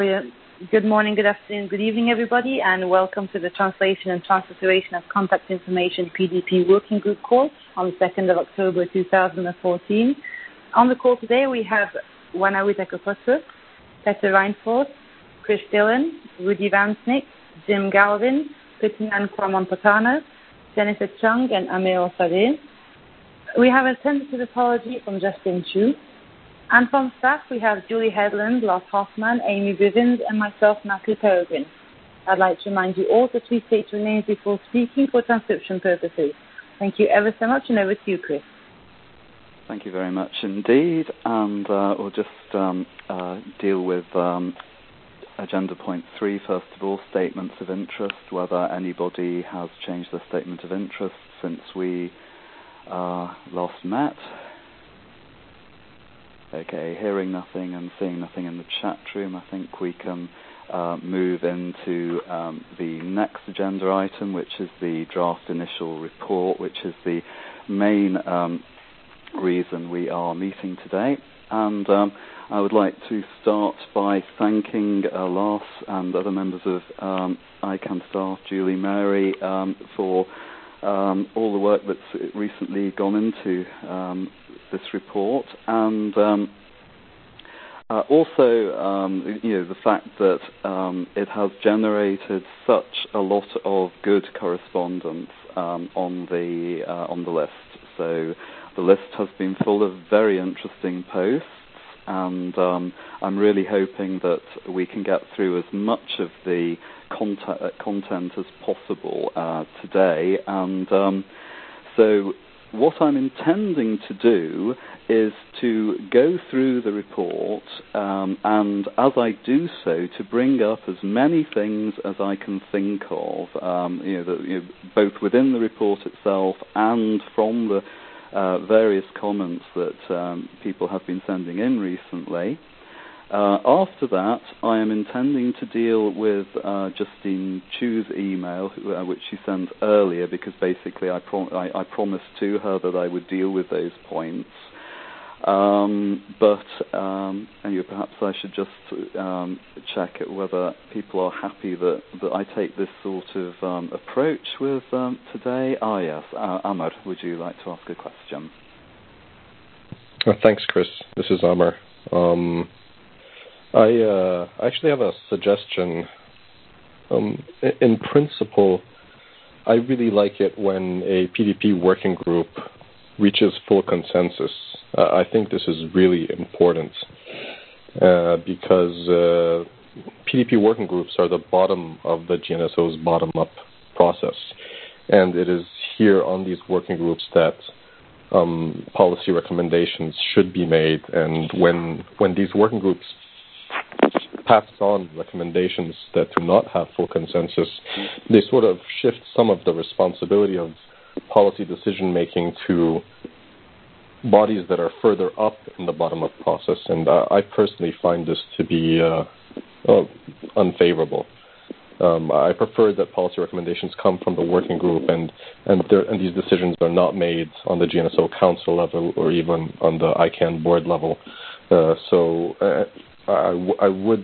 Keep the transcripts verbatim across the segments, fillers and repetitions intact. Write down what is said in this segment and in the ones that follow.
Good morning, good afternoon, good evening, everybody, and welcome to the Translation and Transliteration of Contact Information P D P Working Group call on the second of October two thousand fourteen. On the call today, we have Wana Witaka-Kosu, Peter Reinforth, Chris Dillon, Rudy Vansnick, Jim Galvin, Petinan Kwamontotana, Jennifer Chung, and Amir Sadeh. We have a tentative apology from Justin Chu. And from staff, we have Julie Headland, Lars Hoffman, Amy Bivens, and myself, Natalie Peregrine. I'd like to remind you all to please state your names before speaking for transcription purposes. Thank you ever so much, and over to you, Chris. Thank you very much indeed. And uh, we'll just um, uh, deal with um, agenda point three, first of all, statements of interest, whether anybody has changed their statement of interest since we uh, last met. Okay, hearing nothing and seeing nothing in the chat room, I think we can uh, move into um, the next agenda item, which is the draft initial report, which is the main um, reason we are meeting today. And um, I would like to start by thanking uh, Lars and other members of um, I CANN staff, Julie, Mary, um, for Um, all the work that's recently gone into um, this report, and um, uh, also um, you know, the fact that um, it has generated such a lot of good correspondence um, on the uh, on the list. So the list has been full of very interesting posts, and um, I'm really hoping that we can get through as much of the content, content as possible uh, today. And um, so what I'm intending to do is to go through the report, um, and as I do so, to bring up as many things as I can think of, um, you know, the, you know, both within the report itself and from the Uh, various comments that um, people have been sending in recently. Uh, after that, I am intending to deal with uh, Justine Chu's email, uh, which she sent earlier, because basically I, pro- I, I promised to her that I would deal with those points. Um, but um, anyway, perhaps I should just um, check whether people are happy that, that I take this sort of um, approach with um, today. Ah, yes. Uh, Amar, would you like to ask a question? Oh, thanks, Chris. This is Amar. Um, I uh, actually have a suggestion. Um, in principle, I really like it when a P D P working group reaches full consensus. Uh, I think this is really important uh, because uh, P D P working groups are the bottom of the G N S O's bottom-up process, and it is here on these working groups that um, policy recommendations should be made. And when when these working groups pass on recommendations that do not have full consensus, they sort of shift some of the responsibility of policy decision-making to bodies that are further up in the bottom-up process, and uh, I personally find this to be uh, uh, unfavorable. Um, I prefer that policy recommendations come from the working group, and and, and these decisions are not made on the G N S O Council level or even on the I CANN board level. Uh, so uh, I, w- I would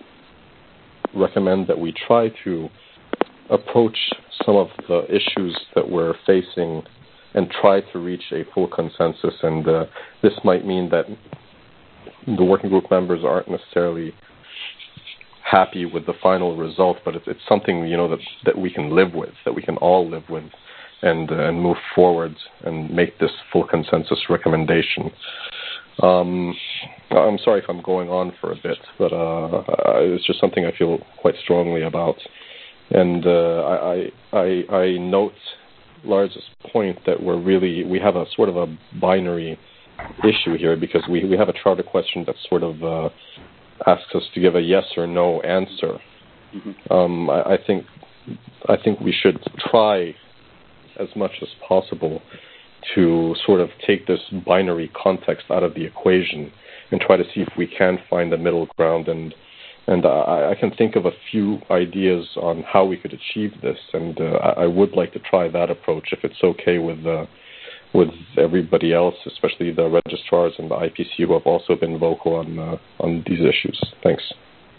recommend that we try to approach some of the issues that we're facing and try to reach a full consensus. And uh, this might mean that the working group members aren't necessarily happy with the final result, but it's, it's something, you know, that that we can live with, that we can all live with, and uh, and move forward and make this full consensus recommendation. Um, I'm sorry if I'm going on for a bit, but uh, it's just something I feel quite strongly about. And uh, I, I I note Lars's point that we're really we have a sort of a binary issue here, because we, we have a charter question that sort of uh, asks us to give a yes or no answer. Mm-hmm. Um, I, I think I think we should try as much as possible to sort of take this binary context out of the equation and try to see if we can find a middle ground. And and I, I can think of a few ideas on how we could achieve this, and uh, I would like to try that approach if it's okay with uh, with everybody else, especially the registrars and the I P C who have also been vocal on uh, on these issues. Thanks.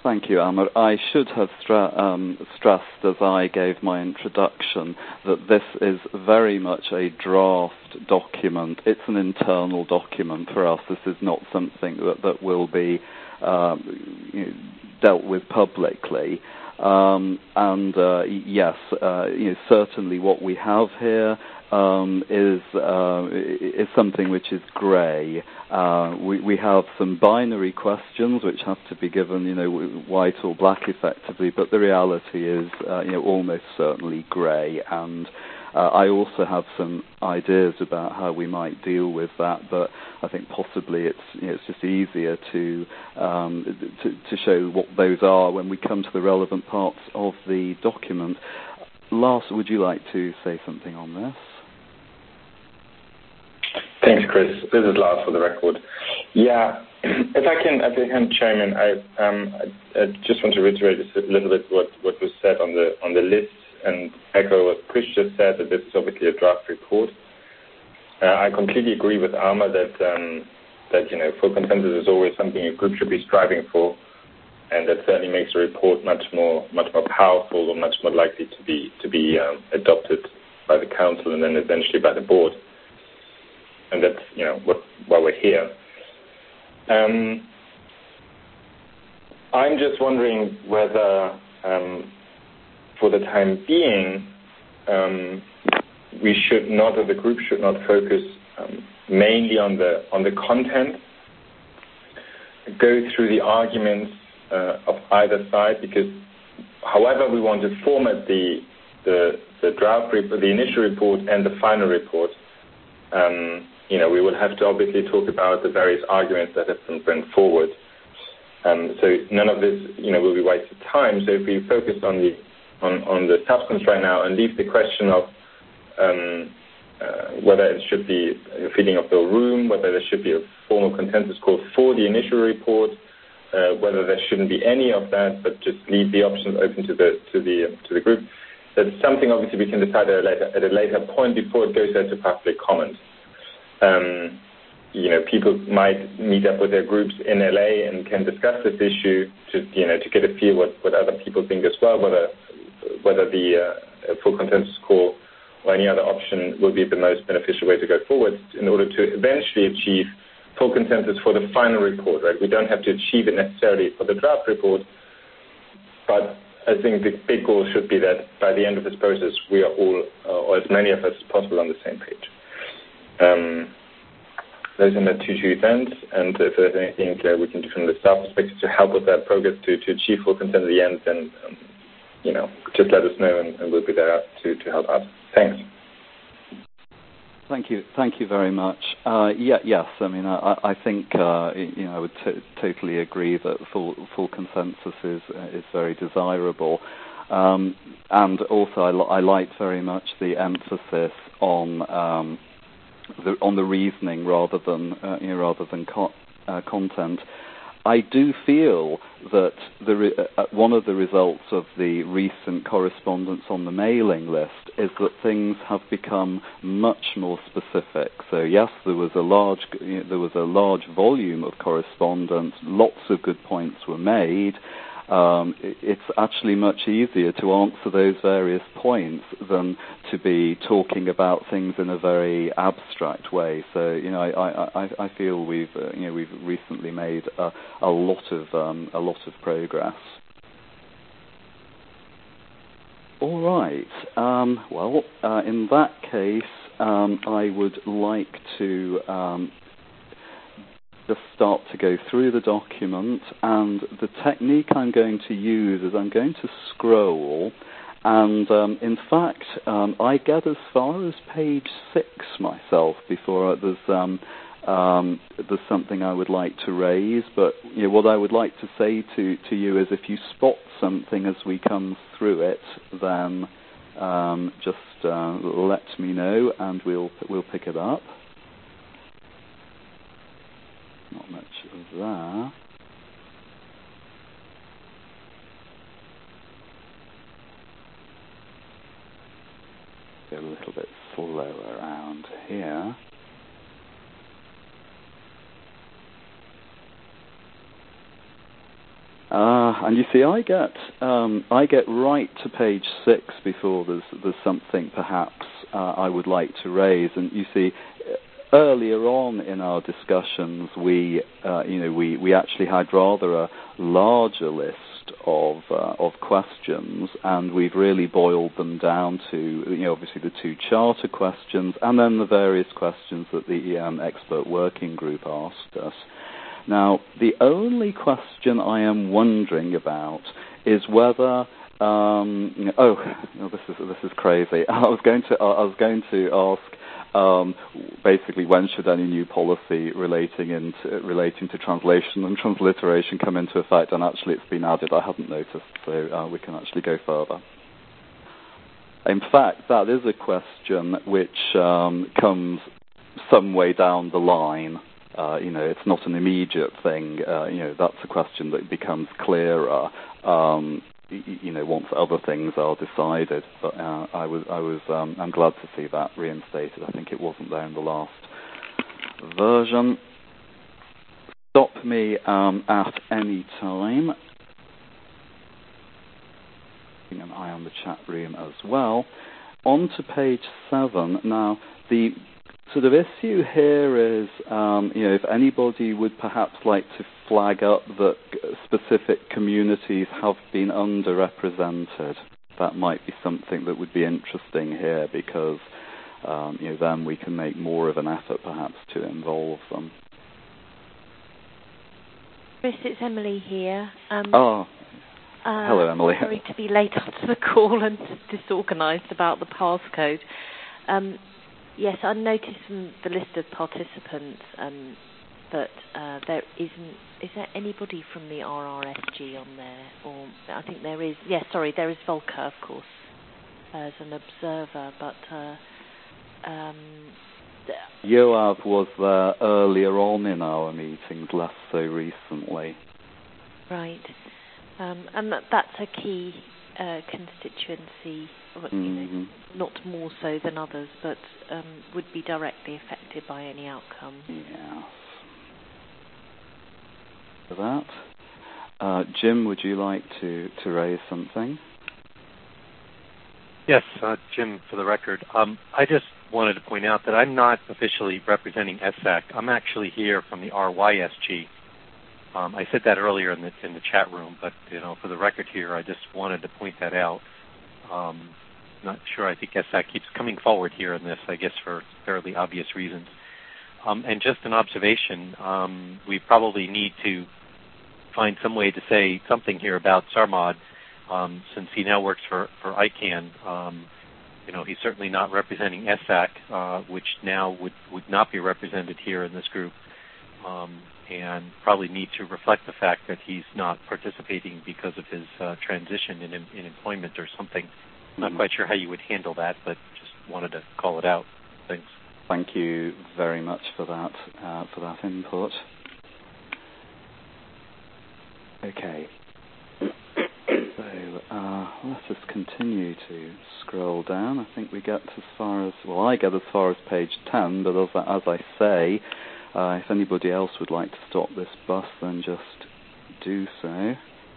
Thank you, Amar. I should have stra- um, stressed as I gave my introduction that this is very much a draft document. It's an internal document for us. This is not something that, that will be um, you know, dealt with publicly. Um, and uh, yes, uh, you know, certainly what we have here um, is uh, is something which is grey. Uh, we, we have some binary questions which have to be given, you know, white or black effectively, but the reality is, uh, you know, almost certainly grey. And uh, I also have some ideas about how we might deal with that, but I think possibly it's, you know, it's just easier to, um, to to show what those are when we come to the relevant parts of the document. Lars, would you like to say something on this? Thanks, Chris. This is Lars for the record. Yeah, if I can, if I can chime in, I, um, I, I just want to reiterate a little bit what, what was said on the on the list and echo what Chris just said, that this is obviously a draft report. Uh, I completely agree with Alma that um, that you know full consensus is always something a group should be striving for, and that certainly makes a report much more much more powerful or much more likely to be to be um, adopted by the council and then eventually by the board. And that's, you know, what, why we're here. Um, I'm just wondering whether, um, for the time being, um, we should not, or the group should not focus um, mainly on the on the content, go through the arguments uh, of either side, because however we want to format the the, the draft report, the initial report and the final report, um, you know, we will have to obviously talk about the various arguments that have been brought forward. Um, so none of this, you know, will be wasted time. So if we focus on the on, on the substance right now and leave the question of um, uh, whether it should be a feeding of the room, whether there should be a formal consensus call for the initial report, uh, whether there shouldn't be any of that, but just leave the options open to the to the to the group. That's something obviously we can decide at a later at a later point before it goes out to public comment. Um, you know, people might meet up with their groups in L A and can discuss this issue to, you know, to get a feel what, what other people think as well, whether whether the uh, full consensus call or any other option will be the most beneficial way to go forward in order to eventually achieve full consensus for the final report, right? We don't have to achieve it necessarily for the draft report, but I think the big goal should be that by the end of this process, we are all, uh, or as many of us as possible, on the same page. Um, those are my two two events, and if there's anything uh, we can do from the staff perspective to help with that progress to, to achieve full consent at the end, then, um, you know, just let us know and, and we'll be there to, to help out. Thanks. Thank you. Thank you very much. Uh, yeah, yes. I mean, I, I think uh, you know I would t- totally agree that full full consensus is is very desirable, um, and also I, I liked very much the emphasis on um, the on the reasoning rather than uh, you know rather than co- uh, content. I do feel that the re- uh, one of the results of the recent correspondence on the mailing list is that things have become much more specific. So yes, there was a large you know, there was a large volume of correspondence. Lots of good points were made. Um, it, it's actually much easier to answer those various points than to be talking about things in a very abstract way. So, you know, I, I, I feel we've, uh, you know, we've recently made a, a lot of um, a lot of progress. All right. Um, well, uh, in that case, um, I would like to. Um, just start to go through the document, and the technique I'm going to use is I'm going to scroll, and um, in fact um, I get as far as page six myself before there's um, um, there's something I would like to raise. But you know, what I would like to say to, to you is, if you spot something as we come through it, then um, just uh, let me know and we'll we'll pick it up. Not much of that. Go a little bit slower around here. Ah, Uh, and you see, I get um, I get right to page six before there's there's something perhaps uh, I would like to raise. And you see, earlier on in our discussions, we uh, you know we, we actually had rather a larger list of uh, of questions, and we've really boiled them down to you know obviously the two charter questions, and then the various questions that the um, expert working group asked us. Now, the only question I am wondering about is whether um, oh, oh this is this is crazy. I was going to I was going to ask. Um, basically, when should any new policy relating into, relating to translation and transliteration come into effect? And actually, it's been added. I hadn't noticed, so uh, we can actually go further. In fact, that is a question which um, comes some way down the line. Uh, you know, it's not an immediate thing. Uh, you know, that's a question that becomes clearer. Um, you know, once other things are decided. But uh, I was, I was, um, I'm glad to see that reinstated. I think it wasn't there in the last version. Stop me um, at any time. Keeping an eye on the chat room as well. On to page seven. Now, the sort of issue here is, um, you know, if anybody would perhaps like to flag up that specific communities have been underrepresented, that might be something that would be interesting here, because, um, you know, then we can make more of an effort perhaps to involve them. Chris, it's Emily here. Um, oh, uh, hello, Emily. Sorry to be late after the call and disorganised about the passcode. Um, Yes, I noticed from the list of participants um, that uh, there isn't. Is there anybody from the R R S G on there? Or I think there is. Yes, sorry, there is Volker, of course, as an observer. But uh, um, Yoav was there earlier on in our meetings, less so recently. Right, um, and that, that's a key uh, constituency. You know, mm-hmm. Not more so than others, but um, would be directly affected by any outcome. Yes. For that, uh, Jim, would you like to, to raise something? Yes, uh, Jim, for the record. Um, I just wanted to point out that I'm not officially representing S A C. I'm actually here from the R Y S G. Um, I said that earlier in the in the chat room, but you know, for the record here, I just wanted to point that out. Um, not sure. I think S A C keeps coming forward here in this, I guess, for fairly obvious reasons. Um, and just an observation, um, we probably need to find some way to say something here about Sarmad, um, since he now works for, for I CANN. Um, you know, he's certainly not representing S A C, uh, which now would, would not be represented here in this group, um, and probably need to reflect the fact that he's not participating because of his uh, transition in, in employment or something. I'm not quite sure how you would handle that, but just wanted to call it out. Thanks. Thank you very much for that uh, for that input. Okay. So uh, let us continue to scroll down. I think we get as far as, well, I get as far as page ten, but as, as I say, uh, if anybody else would like to stop this bus, then just do so.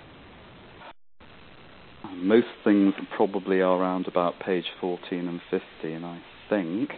Most things probably are around about page fourteen and fifteen, I think.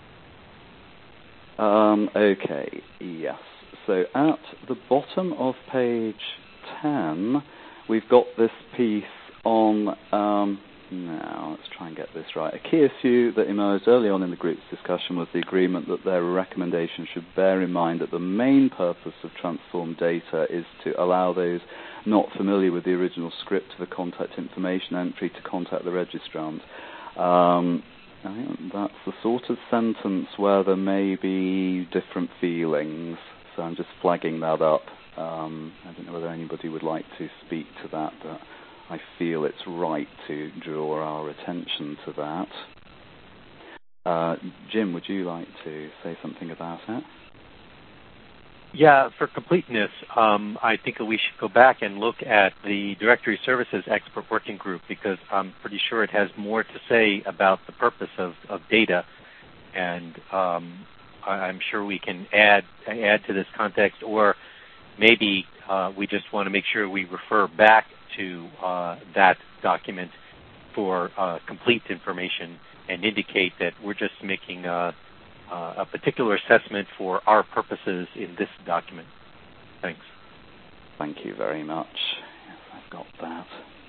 Um, okay, yes. So at the bottom of page ten, we've got this piece on, um, now let's try and get this right. A key issue that emerged early on in the group's discussion was the agreement that their recommendation should bear in mind that the main purpose of transformed data is to allow those not familiar with the original script of a contact information entry to contact the registrant. Um, I think that's the sort of sentence where there may be different feelings, so I'm just flagging that up. Um, I don't know whether anybody would like to speak to that, but I feel it's right to draw our attention to that. Uh, Jim, would you like to say something about it? Yeah, for completeness, um, I think we should go back and look at the Directory Services Expert Working Group, because I'm pretty sure it has more to say about the purpose of, of data, and um, I'm sure we can add add to this context, or maybe uh, we just want to make sure we refer back to uh, that document for uh, complete information and indicate that we're just making a, a particular assessment for our purposes in this document. Thanks. Thank you very much. Yes, I've got that.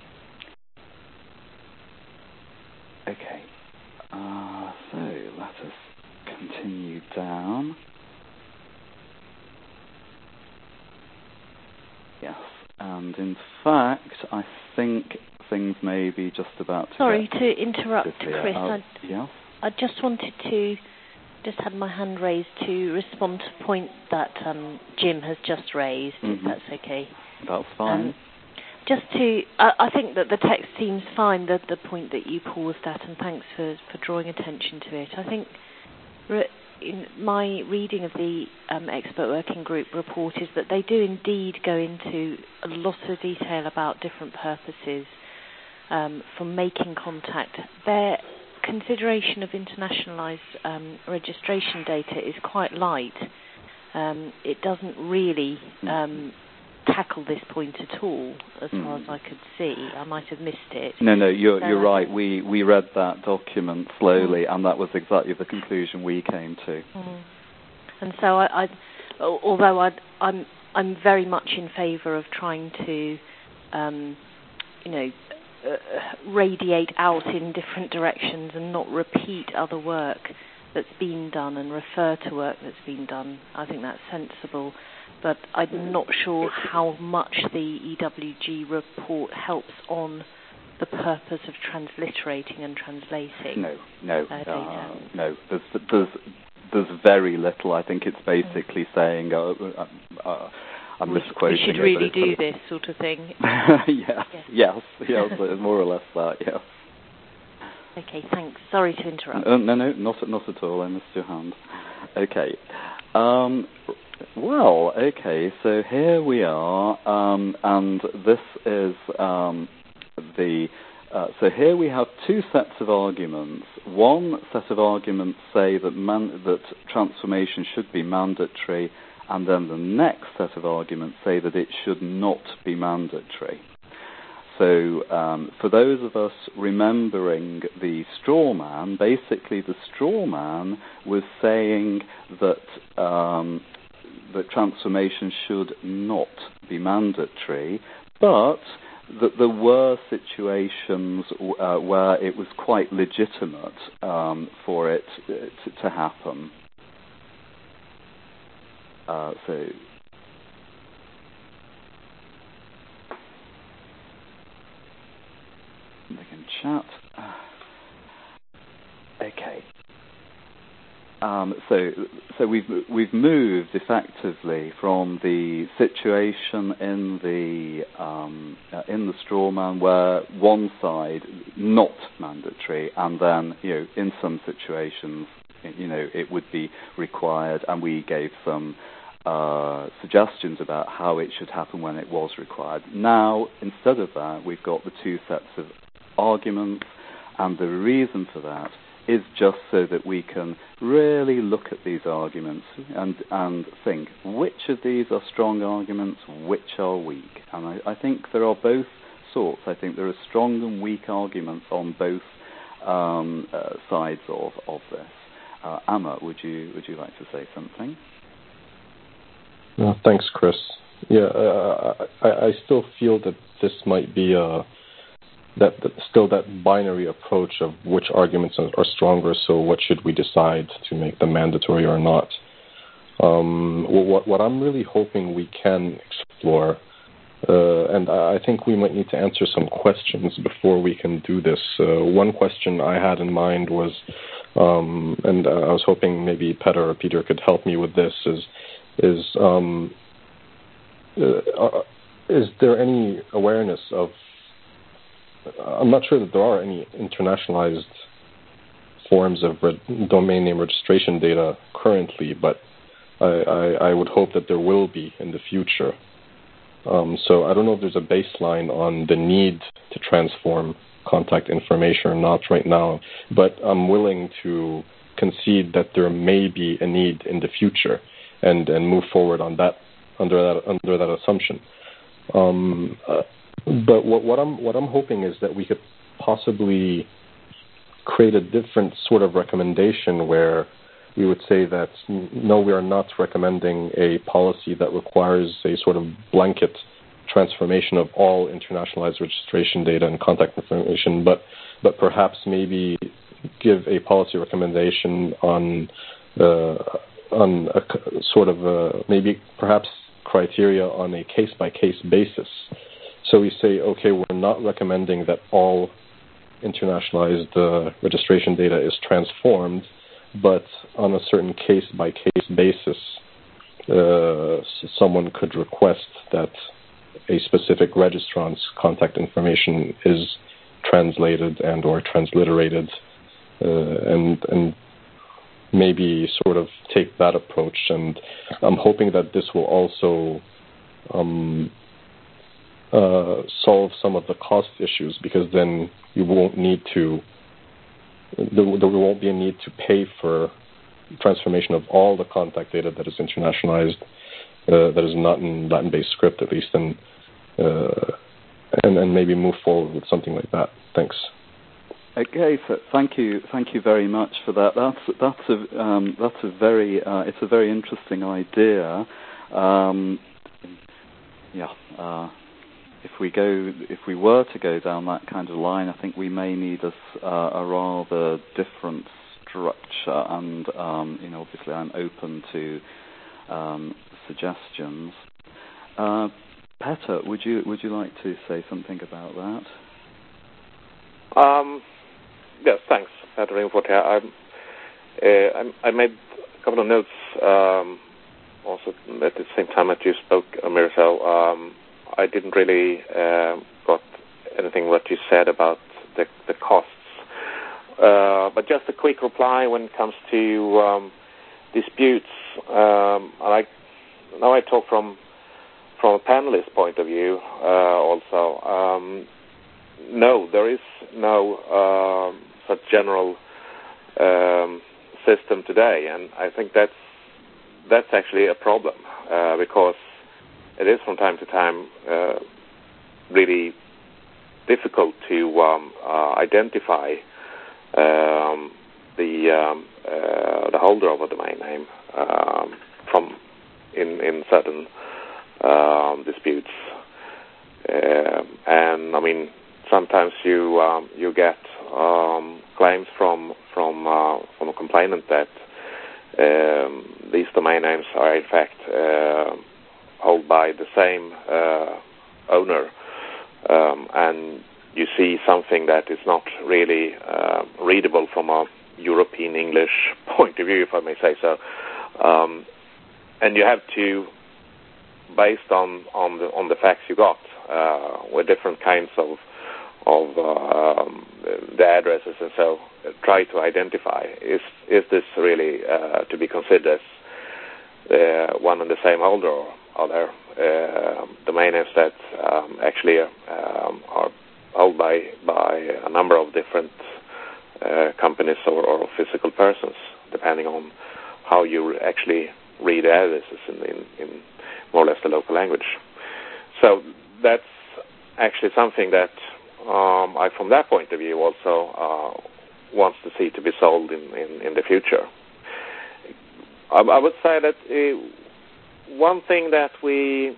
Okay. Uh, so let us continue down. Yes, and in fact, I think things may be just about to Sorry get to interrupt, busier. Chris. Uh, I, yeah? I just wanted to, just had my hand raised to respond to a point that um, Jim has just raised, Mm-hmm. if that's okay. That's fine. Um, just to, I, I think that the text seems fine, the, the point that you paused at, and thanks for, for drawing attention to it. I think re- in my reading of the um, expert working group report is that they do indeed go into a lot of detail about different purposes um, for making contact. Their consideration of internationalized um, registration data is quite light. Um, it doesn't really um, tackle this point at all, as mm. far as I could see. I might have missed it. No, no, you're, so you're right. We we read that document slowly, mm. and that was exactly the conclusion we came to. Mm. And so, I, I although I'd, I'm I'm very much in favour of trying to, um, you know, uh, radiate out in different directions and not repeat other work that's been done and refer to work that's been done. I think that's sensible. But I'm not sure how much the E W G report helps on the purpose of transliterating and translating. No, no, uh, uh, no. There's, there's, there's very little. I think it's basically mm. saying, uh, uh, uh, I'm we, misquoting we should it, really do this sort of thing. yes, yes, yes, yes, more or less that, yes. Okay, thanks. Sorry to interrupt. Uh, no, no, not, not at all. I missed your hand. Okay. Um, Well, okay, so here we are, um, and this is um, the, uh, so here we have two sets of arguments. One set of arguments say that, man, that transformation should be mandatory, and then the next set of arguments say that it should not be mandatory. So um, for those of us remembering the straw man, basically the straw man was saying that um, that transformation should not be mandatory, but that there were situations uh, where it was quite legitimate um, for it to, to happen. Uh, so, we can chat. Okay. Um, so, so we've we've moved effectively from the situation in the um, uh, in the straw man where one side not mandatory, and then you know in some situations you know it would be required, and we gave some uh, suggestions about how it should happen when it was required. Now, instead of that, we've got the two sets of arguments, and the reason for that is just so that we can really look at these arguments and and think which of these are strong arguments, which are weak. And I, I think there are both sorts. I think there are strong and weak arguments on both um, uh, sides of of this. Uh, Amma, would you would you like to say something? Uh, thanks, Chris. Yeah, uh, I, I still feel that this might be a That, that still that binary approach of which arguments are, are stronger, so what should we decide to make them mandatory or not. Um, what, what I'm really hoping we can explore, uh, and I think we might need to answer some questions before we can do this. Uh, one question I had in mind was, um, and uh, I was hoping maybe Petter or Peter could help me with this, is, is, um, uh, is there any awareness of I'm not sure that there are any internationalized forms of re- domain name registration data currently, but I, I, I would hope that there will be in the future. Um, so I don't know if there's a baseline on the need to transform contact information or not right now, but I'm willing to concede that there may be a need in the future and, and move forward on that under that under that assumption. Um, uh, but what, what I'm what I'm hoping is that we could possibly create a different sort of recommendation where we would say that no, we are not recommending a policy that requires a sort of blanket transformation of all internationalized registration data and contact information, but but perhaps maybe give a policy recommendation on uh, on a sort of a, maybe perhaps criteria on a case-by-case basis. So we say, okay, we're not recommending that all internationalized uh, registration data is transformed, but on a certain case-by-case basis, uh, someone could request that a specific registrant's contact information is translated and or transliterated, uh, and and maybe sort of take that approach. And I'm hoping that this will also um, uh, solve some of the cost issues, because then you won't need to, there, there won't be a need to pay for transformation of all the contact data that is internationalized, uh, that is not in Latin-based script at least, and, uh, and and maybe move forward with something like that. Thanks. Okay, so thank you, thank you very much for that. That's that's a um, that's a very uh, it's a very interesting idea. Um, yeah, uh, if we go if we were to go down that kind of line, I think we may need a, uh, a rather different structure. And um, you know, obviously, I'm open to um, suggestions. Uh, Petter, would you would you like to say something about that? Um. Yes, thanks, Petter Ringfort here. I, uh, I, I made a couple of notes um, also at the same time that you spoke, Mirzo. Um, I didn't really uh, got anything what you said about the, the costs. Uh, but just a quick reply when it comes to um, disputes. Um, I, now I talk from from a panelist point of view uh, also. Um, no, there is no uh, such general um, system today, and I think that's that's actually a problem uh, because it is from time to time uh, really difficult to um, uh, identify um, the um, uh, the holder of a domain name um, from in in certain um, disputes, uh, and I mean sometimes you um, you get um, claims from from uh, from a complainant that um, these domain names are in fact uh, held by the same uh, owner, um, and you see something that is not really uh, readable from a European English point of view, if I may say so, um, and you have to, based on on the on the facts you got, uh, with different kinds of of uh, um, the addresses and so, uh, try to identify is is this really uh, to be considered as uh, one and the same holder, or are there uh, domain names that um, actually um, are held by by a number of different uh, companies or, or physical persons, depending on how you actually read addresses in, in, in more or less the local language. So that's actually something that um, I, from that point of view, also uh, wants to see to be solved in, in, in the future. I, I would say that uh, one thing that we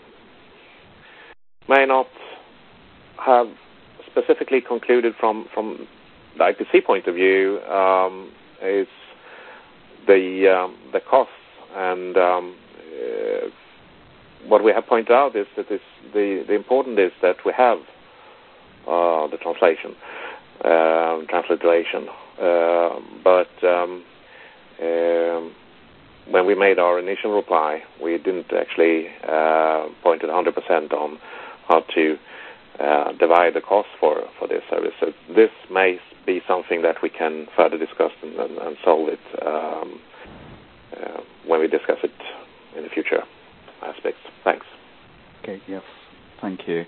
may not have specifically concluded from, from the I P C point of view um, is the um, the costs, and um, uh, what we have pointed out is that this, the the important is that we have uh, the translation, uh, transliteration, uh, but um, uh, when we made our initial reply, we didn't actually uh, point it one hundred percent on how to Uh, divide the cost for, for this service. So this may be something that we can further discuss and, and, and solve it um, uh, when we discuss it in the future aspects. Thanks. Okay, yes, thank you.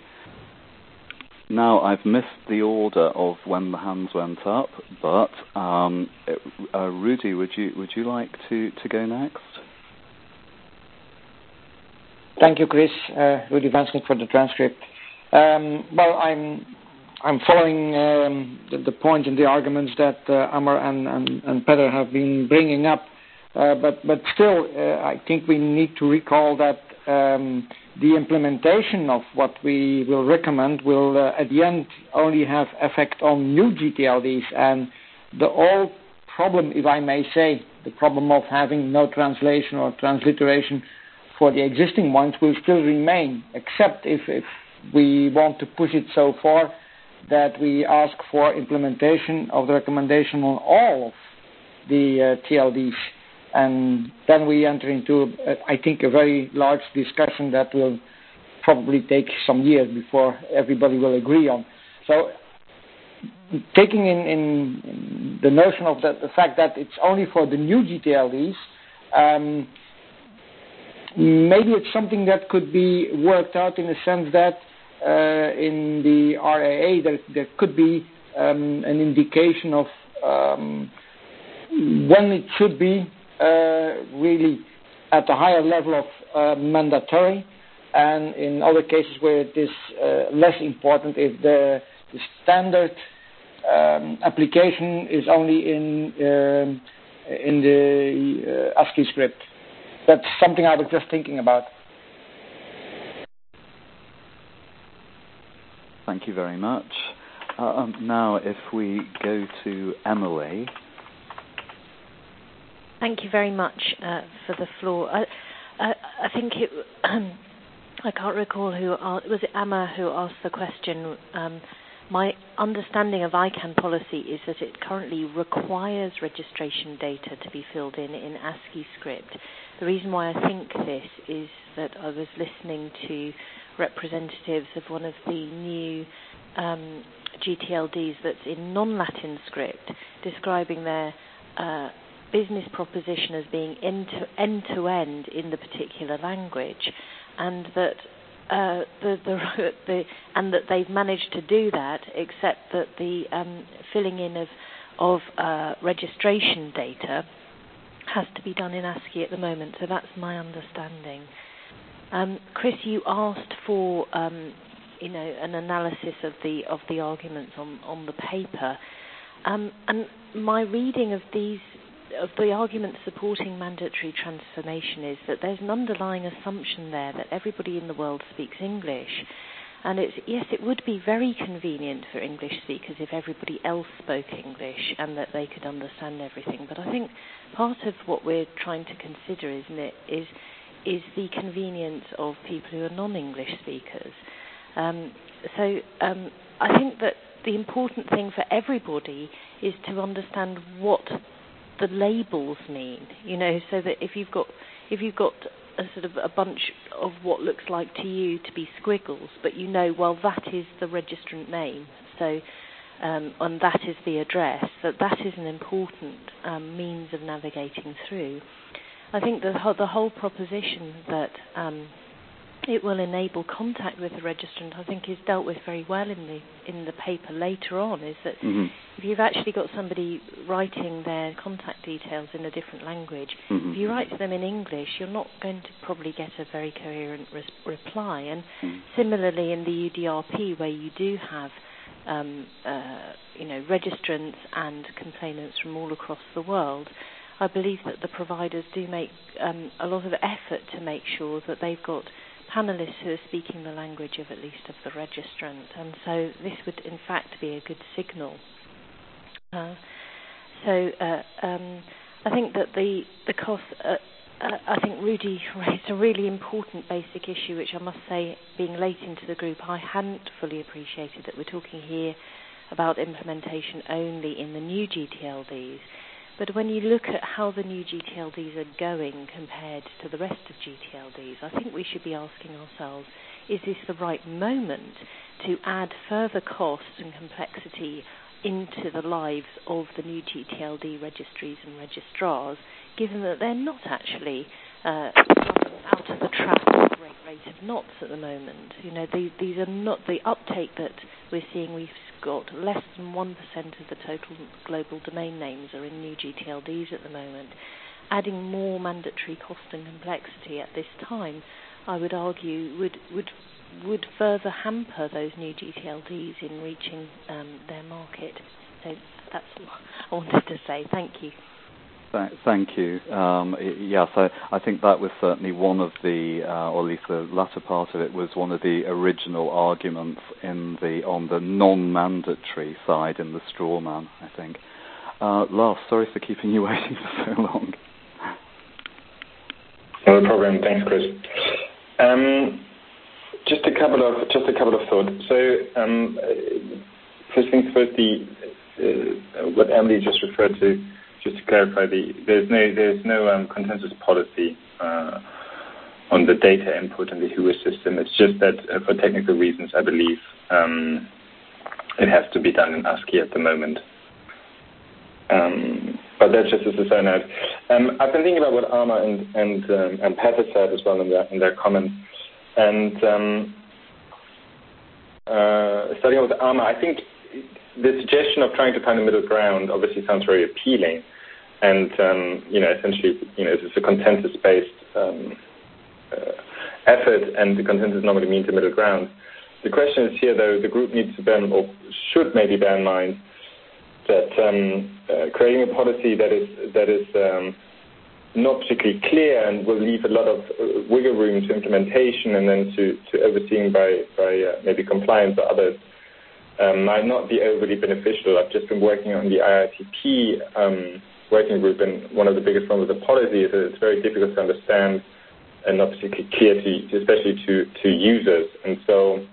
Now, I've missed the order of when the hands went up, but um, uh, Rudy, would you would you like to, to go next? Thank you, Chris. Uh, Rudy Vansnick for the transcript. Um, well, I'm I'm following um, the, the point and the arguments that uh, Amar and, and, and Peter have been bringing up, uh, but but still, uh, I think we need to recall that um, the implementation of what we will recommend will, uh, at the end, only have effect on new G T L Ds, and the old problem, if I may say, the problem of having no translation or transliteration for the existing ones will still remain, except if, if we want to push it so far that we ask for implementation of the recommendation on all of the uh, T L Ds. And then we enter into, uh, I think, a very large discussion that will probably take some years before everybody will agree on. So taking in, in, in the notion of the, the fact that it's only for the new G T L Ds, um, maybe it's something that could be worked out in the sense that uh, in the R A A there, there could be um, an indication of um, when it should be uh, really at a higher level of uh, mandatory, and in other cases where it is uh, less important if the, the standard um, application is only in um, in the uh, ASCII script. That's something I was just thinking about. Thank you very much. Uh, um, now, if we go to Emily. Thank you very much uh, for the floor. I, I, I think it. Um, I can't recall who uh, was it. Amma who asked the question. Um, my understanding of I CANN policy is that it currently requires registration data to be filled in in ASCII script. The reason why I think this is that I was listening to representatives of one of the new um, G T L Ds that's in non-Latin script, describing their uh, business proposition as being end-to- end-to-end in the particular language, and that uh, the, the, the and that they've managed to do that, except that the um, filling in of of uh, registration data has to be done in ASCII at the moment. So that's my understanding. Um, Chris, you asked for um, you know an analysis of the of the arguments on on the paper, um, and my reading of these. of the arguments supporting mandatory transformation is that there's an underlying assumption there that everybody in the world speaks English. And it's, yes, it would be very convenient for English speakers if everybody else spoke English and that they could understand everything. But I think part of what we're trying to consider, isn't it, is, is the convenience of people who are non-English speakers. Um, so um, I think that the important thing for everybody is to understand what the labels mean, you know, so that if you've got if you've got a sort of a bunch of what looks like to you to be squiggles, but you know, well, that is the registrant name, so um, and that is the address, that that is an important um, means of navigating through. I think the whole, the whole proposition that um, it will enable contact with the registrant, I think, is dealt with very well in the in the paper later on, is that mm-hmm. if you've actually got somebody writing their contact details in a different language, mm-hmm. if you write to them in English, you're not going to probably get a very coherent res- reply. And mm-hmm. similarly in the U D R P, where you do have um, uh, you know, registrants and complainants from all across the world, I believe that the providers do make um, a lot of effort to make sure that they've got panelists who are speaking the language of at least of the registrant, and so this would in fact be a good signal. Uh, so uh, um, I think that the the cost. Uh, uh, I think Rudy raised a really important basic issue, which I must say, being late into the group, I hadn't fully appreciated that we're talking here about implementation only in the new G T L Ds. But when you look at how the new G T L Ds are going compared to the rest of G T L Ds, I think we should be asking ourselves, is this the right moment to add further costs and complexity into the lives of the new G T L D registries and registrars, given that they're not actually uh, out of the trap at a great rate of knots at the moment? You know, these, these are not the uptake that we're seeing. We've got less than one percent of the total global domain names are in new G T L Ds at the moment. Adding more mandatory cost and complexity at this time, I would argue, would would would further hamper those new G T L Ds in reaching um, their market. So that's all I wanted to say. Thank you. Thank you. Um, yes, I, I think that was certainly one of the, uh, or at least the latter part of it, was one of the original arguments in the on the non-mandatory side in the straw man, I think. Uh, Lars, sorry for keeping you waiting for so long. No problem. Thanks, Chris. Um, just a couple of just a couple of thoughts. So, um, first things first, the uh, what Emily just referred to. Just to clarify, the, there's no there's no um, consensus policy uh, on the data input in the W H O system. It's just that uh, for technical reasons, I believe um, it has to be done in ASCII at the moment. Um, but that's just as a side note. Um, I've been thinking about what Arma and and um, and Peter said as well in their in their comments, and um, uh, starting with Arma, I think the suggestion of trying to find a middle ground obviously sounds very appealing. And, um, you know, essentially, you know, it's a consensus-based um, uh, effort, and the consensus normally means a middle ground. The question is here, though, the group needs to bear, or should maybe bear in mind, that um, uh, creating a policy that is that is um, not particularly clear and will leave a lot of uh, wiggle room to implementation and then to, to overseeing by, by uh, maybe compliance or others um, might not be overly beneficial. I've just been working on the I I T P um, working group, and one of the biggest problems with the policy is that it's very difficult to understand and not particularly clear, to, especially to, to users. And so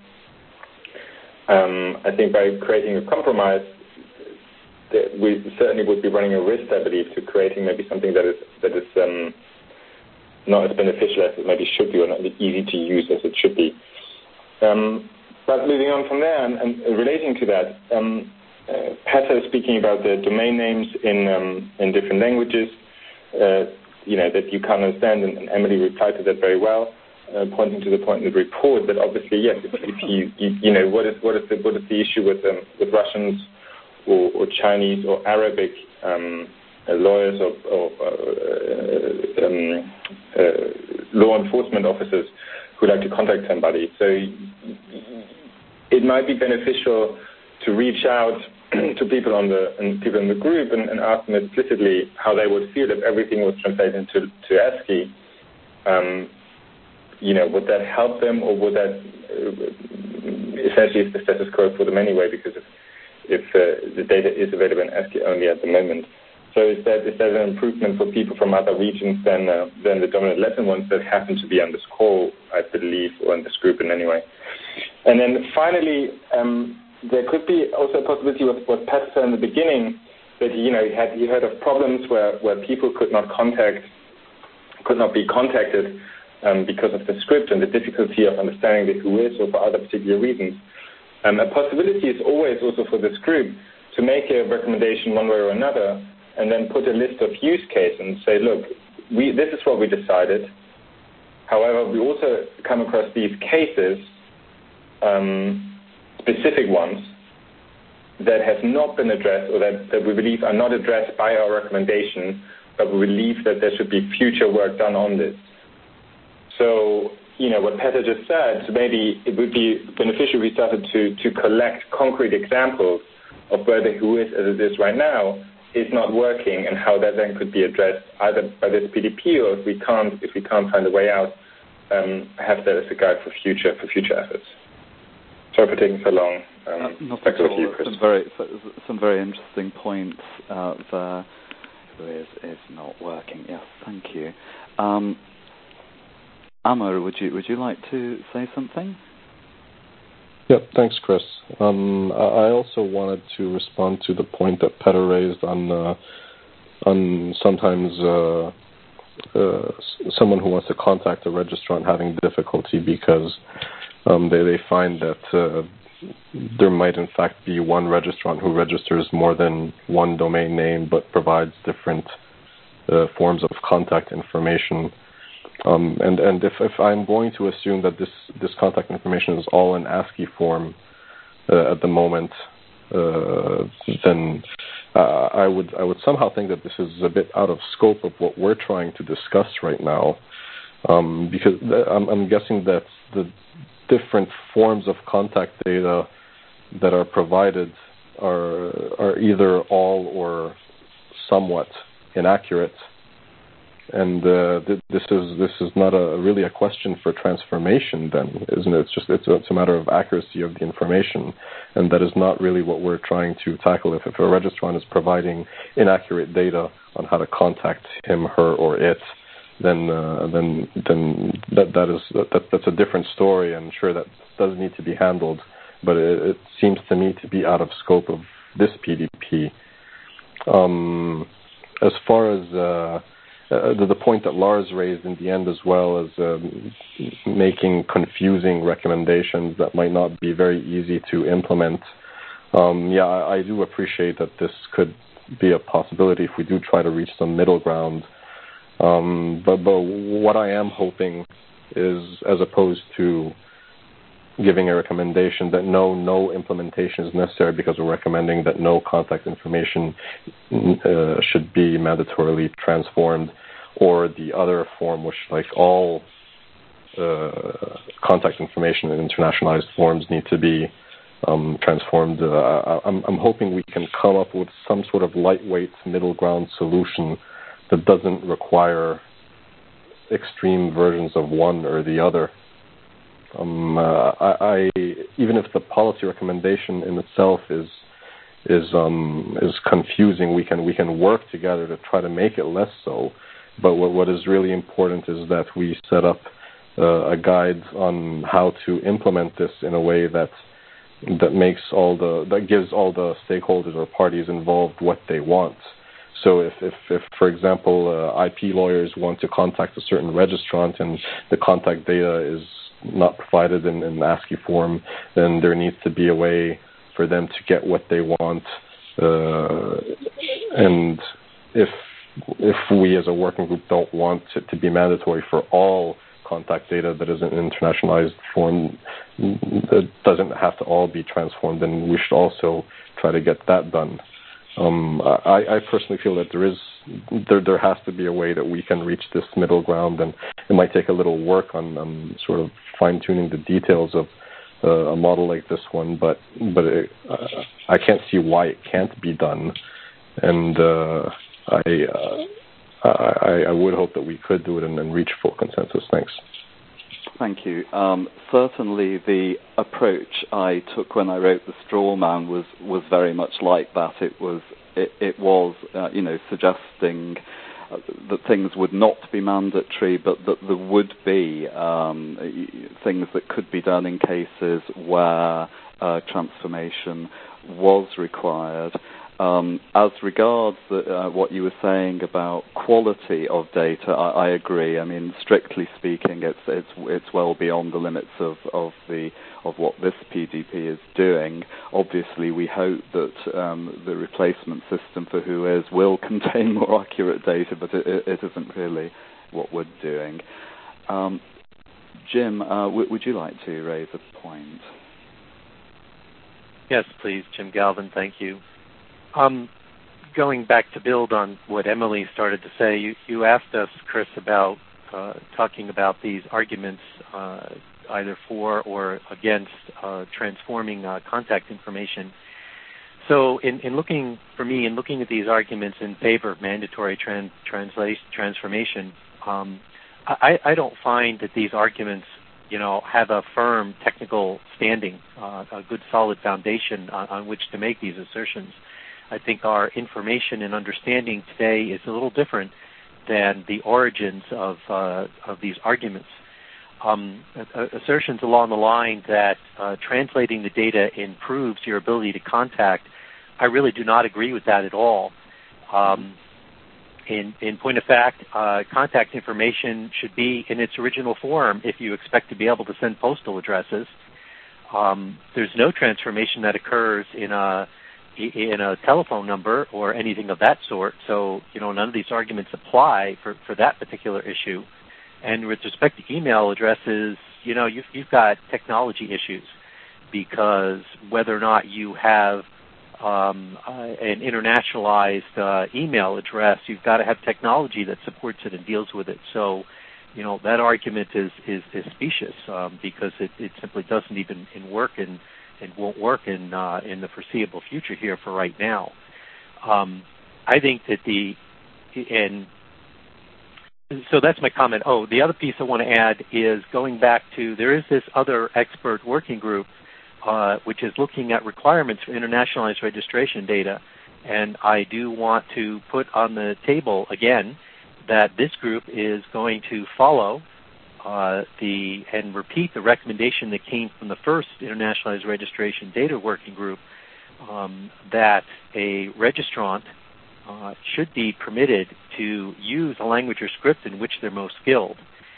um, I think by creating a compromise, that we certainly would be running a risk, I believe, to creating maybe something that is that is um, not as beneficial as it maybe should be, or not as easy to use as it should be. Um, but moving on from there and, and relating to that, um, Uh, Peter is speaking about the domain names in um, in different languages, uh, you know, that you can't understand, and, and Emily replied to that very well, uh, pointing to the point in the report that obviously, yes, if, if you, you you know, what is what is the what is the issue with um, with Russians or, or Chinese or Arabic um, uh, lawyers or, or uh, um, uh, law enforcement officers who like to contact somebody? So it might be beneficial to reach out to people on the and people in the group and, and ask them explicitly how they would feel if everything was translated into to ASCII. Um, you know, would that help them, or would that uh, essentially is the status quo for them anyway? Because if, if uh, the data is available in ASCII only at the moment, so is that is that an improvement for people from other regions than uh, than the dominant Latin ones that happen to be on this call, I believe, or in this group in any way? And then finally. Um, There could be also a possibility with what Pat said in the beginning, that you know you had you heard of problems where, where people could not contact, could not be contacted um, because of the script and the difficulty of understanding the who is, or for other particular reasons. Um, a possibility is always also for this group to make a recommendation one way or another, and then put a list of use cases and say, look, we this is what we decided. However, we also come across these cases. Um, specific ones that have not been addressed, or that, that we believe are not addressed by our recommendation, but we believe that there should be future work done on this. So, you know, what Peter just said, so maybe it would be beneficial if we started to, to collect concrete examples of where the who is as it is right now is not working, and how that then could be addressed either by this P D P, or if we can't, if we can't find a way out, um, have that as a guide for future, for future efforts. Sorry for taking so long. Um, uh, not at all. You, some very, some very interesting points uh, there. Who is is not working? Yes, thank you. Um, Amma, would you would you like to say something? Yeah, thanks, Chris. Um, I also wanted to respond to the point that Peter raised on uh, on sometimes uh, uh, someone who wants to contact a registrant having difficulty because. Um, they, they find that uh, there might, in fact, be one registrant who registers more than one domain name but provides different uh, forms of contact information. Um, and and if, if I'm going to assume that this, this contact information is all in ASCII form uh, at the moment, uh, then uh, I would I would somehow think that this is a bit out of scope of what we're trying to discuss right now. Um, because I'm, I'm guessing that the different forms of contact data that are provided are are either all or somewhat inaccurate, and uh, th- this is this is not a really a question for transformation, then, isn't it? It's just it's a, it's a matter of accuracy of the information, and that is not really what we're trying to tackle. If, if a registrant is providing inaccurate data on how to contact him, her, or it, then uh, then then that that is that, that's a different story, and sure, that does need to be handled. But it, it seems to me to be out of scope of this P D P. Um, as far as uh, uh, the, the point that Lars raised in the end, as well as um, making confusing recommendations that might not be very easy to implement, um, yeah, I, I do appreciate that this could be a possibility if we do try to reach some middle ground. Um, but, but what I am hoping is, as opposed to giving a recommendation that no, no implementation is necessary because we're recommending that no contact information uh, should be mandatorily transformed, or the other form, which like all uh, contact information in internationalized forms need to be um, transformed. Uh, I'm, I'm hoping we can come up with some sort of lightweight middle ground solution that doesn't require extreme versions of one or the other. Um, uh, I, I even if the policy recommendation in itself is is um, is confusing, we can we can work together to try to make it less so. But what what is really important is that we set up uh, a guide on how to implement this in a way that that makes all the that gives all the stakeholders or parties involved what they want. So if, if, if for example, uh, I P lawyers want to contact a certain registrant and the contact data is not provided in, in ASCII form, then there needs to be a way for them to get what they want. Uh, and if if we as a working group don't want it to be mandatory for all contact data that is in internationalized form, it doesn't have to all be transformed, then we should also try to get that done. Um, I, I personally feel that there is there there has to be a way that we can reach this middle ground, and it might take a little work on, on sort of fine tuning the details of uh, a model like this one. But but it, uh, I can't see why it can't be done, and uh, I, uh, I I would hope that we could do it and, and reach full consensus. Thanks. Thank you. Um, certainly the approach I took when I wrote the straw man was, was very much like that. It was, it, it was uh, you know, suggesting uh, that things would not be mandatory, but that there would be um, things that could be done in cases where uh, transformation was required. Um, as regards the, uh, what you were saying about quality of data, I, I agree. I mean, strictly speaking, it's it's it's well beyond the limits of, of the of what this P D P is doing. Obviously, we hope that um, the replacement system for WHOIS will contain more accurate data, but it, it isn't really what we're doing. Um, Jim, uh, w- would you like to raise a point? Yes, please, Jim Galvin. Thank you. Um, going back to build on what Emily started to say, you, you asked us, Chris, about uh, talking about these arguments uh, either for or against uh, transforming uh, contact information. So in, in looking, for me, in looking at these arguments in favor of mandatory tran- translation, transformation, um, I, I don't find that these arguments, you know, have a firm technical standing, uh, a good solid foundation on, on which to make these assertions. I think our information and understanding today is a little different than the origins of uh, of these arguments. Um, assertions along the line that uh, translating the data improves your ability to contact, I really do not agree with that at all. Um, in, in point of fact, uh, contact information should be in its original form if you expect to be able to send postal addresses. Um, there's no transformation that occurs in a in a telephone number or anything of that sort. So, you know, none of these arguments apply for, for that particular issue. And with respect to email addresses, you know, you've, you've got technology issues, because whether or not you have um, uh, an internationalized uh, email address, you've got to have technology that supports it and deals with it. So you know, that argument is is, is specious um, because it, it simply doesn't even in work and and won't work in uh, in the foreseeable future here for right now. Um, I think that the and so that's my comment. Oh, the other piece I want to add is going back to there is this other expert working group uh, which is looking at requirements for internationalized registration data, and I do want to put on the table again that this group is going to follow uh, the and repeat the recommendation that came from the first internationalized registration data working group um, that a registrant uh, should be permitted to use a language or script in which they're most skilled.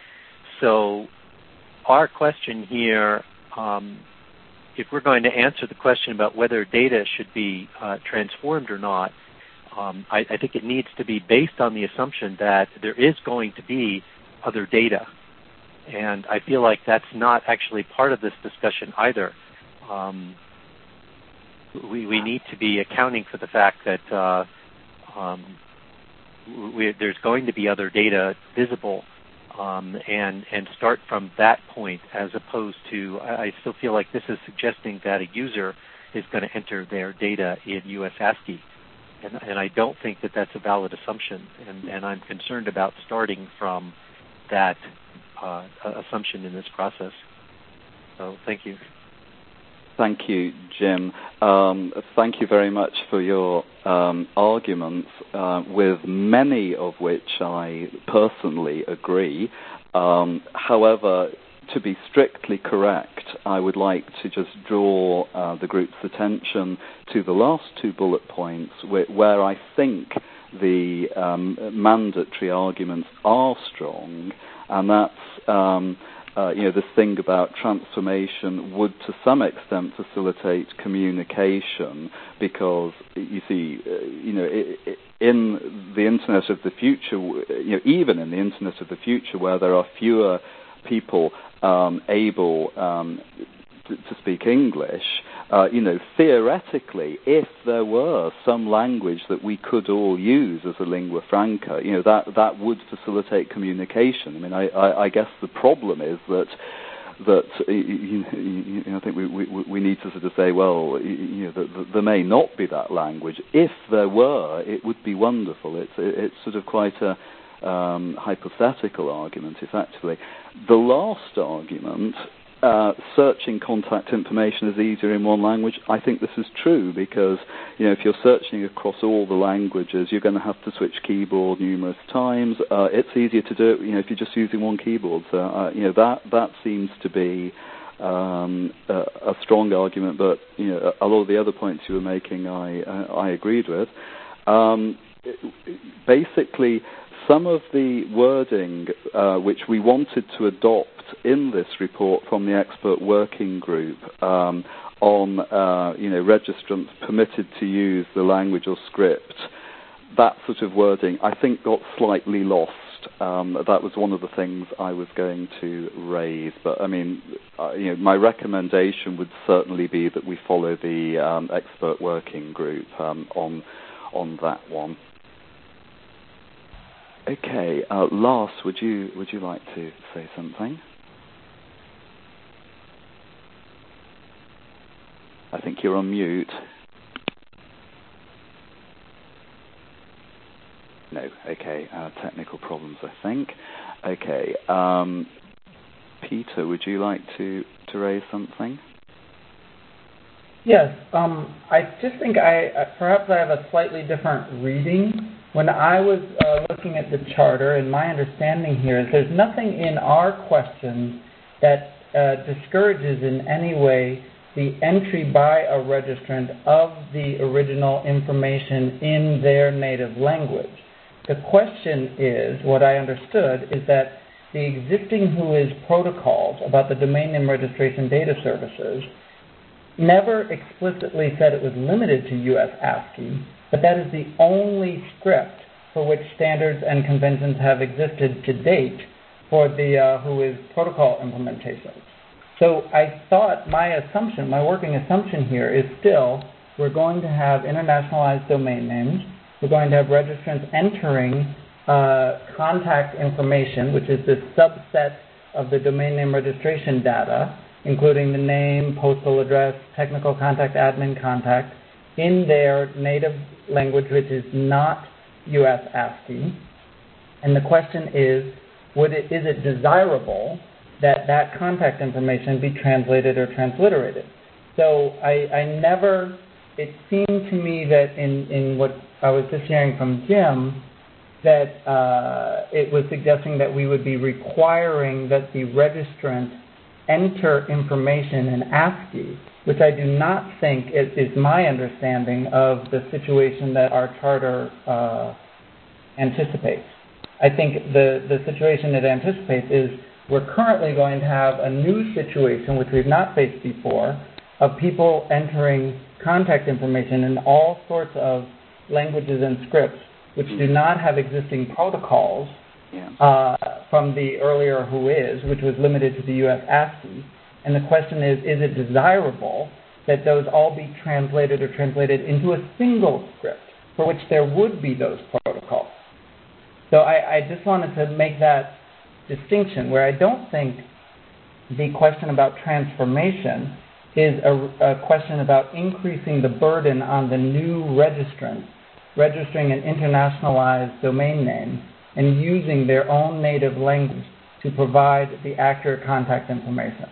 So our question here, um, if we're going to answer the question about whether data should be uh, transformed or not, Um, I, I think it needs to be based on the assumption that there is going to be other data. And I feel like that's not actually part of this discussion either. Um, we, we need to be accounting for the fact that uh, um, we, there's going to be other data visible um, and, and start from that point as opposed to, I still feel like this is suggesting that a user is going to enter their data in U S ASCII. And, and I don't think that that's a valid assumption, and, and I'm concerned about starting from that uh, assumption in this process. So thank you. Thank you, Jim. Um, thank you very much for your um, arguments, uh, with many of which I personally agree. Um, however, to be strictly correct, I would like to just draw uh, the group's attention to the last two bullet points where, where I think the um, mandatory arguments are strong, and that's um, uh, you know, this thing about transformation would to some extent facilitate communication because, you see, uh, you know, it, it, in the Internet of the future, you know, even in the Internet of the future where there are fewer people um, able um, to, to speak English, uh, you know, theoretically, if there were some language that we could all use as a lingua franca, you know, that that would facilitate communication. I mean, I, I, I guess the problem is that that you, you know, I think we, we we need to sort of say, well, you know, that there may not be that language. If there were, it would be wonderful. It's it's sort of quite a Um, hypothetical argument, effectively. The last argument, uh, searching contact information is easier in one language. I think this is true because, you know, if you're searching across all the languages, you're going to have to switch keyboard numerous times. Uh, it's easier to do it, you know, if you're just using one keyboard. So, uh, you know, that that seems to be um, a, a strong argument. But, you know, a lot of the other points you were making, I uh, I agreed with. Um, basically, some of the wording uh, which we wanted to adopt in this report from the expert working group um, on, uh, you know, registrants permitted to use the language or script, that sort of wording, I think, got slightly lost. Um, that was one of the things I was going to raise. But, I mean, uh, you know, my recommendation would certainly be that we follow the um, expert working group um, on on that one. Okay, uh, Lars, would you would you like to say something? I think you're on mute. No, okay, uh, technical problems, I think. Okay, um, Peter, would you like to, to raise something? Yes, um, I just think I perhaps I have a slightly different reading. When I was uh, looking at the charter, and my understanding here is there's nothing in our questions that uh, discourages in any way the entry by a registrant of the original information in their native language. The question is, what I understood, is that the existing WHOIS protocols about the domain name registration data services never explicitly said it was limited to U S ASCII, but that is the only script for which standards and conventions have existed to date for the uh, WHOIS protocol implementations. So I thought my assumption, my working assumption here is still we're going to have internationalized domain names. We're going to have registrants entering uh, contact information, which is this subset of the domain name registration data, including the name, postal address, technical contact, admin contact, in their native language, which is not U S ASCII. And the question is, would it, is it desirable that that contact information be translated or transliterated? So I, I never, it seemed to me that in, in what I was just hearing from Jim, that uh, it was suggesting that we would be requiring that the registrant enter information in ASCII, which I do not think is, is my understanding of the situation that our charter uh, anticipates. I think the, the situation it anticipates is we're currently going to have a new situation, which we've not faced before, of people entering contact information in all sorts of languages and scripts which do not have existing protocols yeah. uh, from the earlier W H O is, which was limited to the U S ASCII. And the question is, is it desirable that those all be translated or translated into a single script for which there would be those protocols? So I, I just wanted to make that distinction where I don't think the question about transformation is a, a question about increasing the burden on the new registrant registering an internationalized domain name and using their own native language to provide the accurate contact information.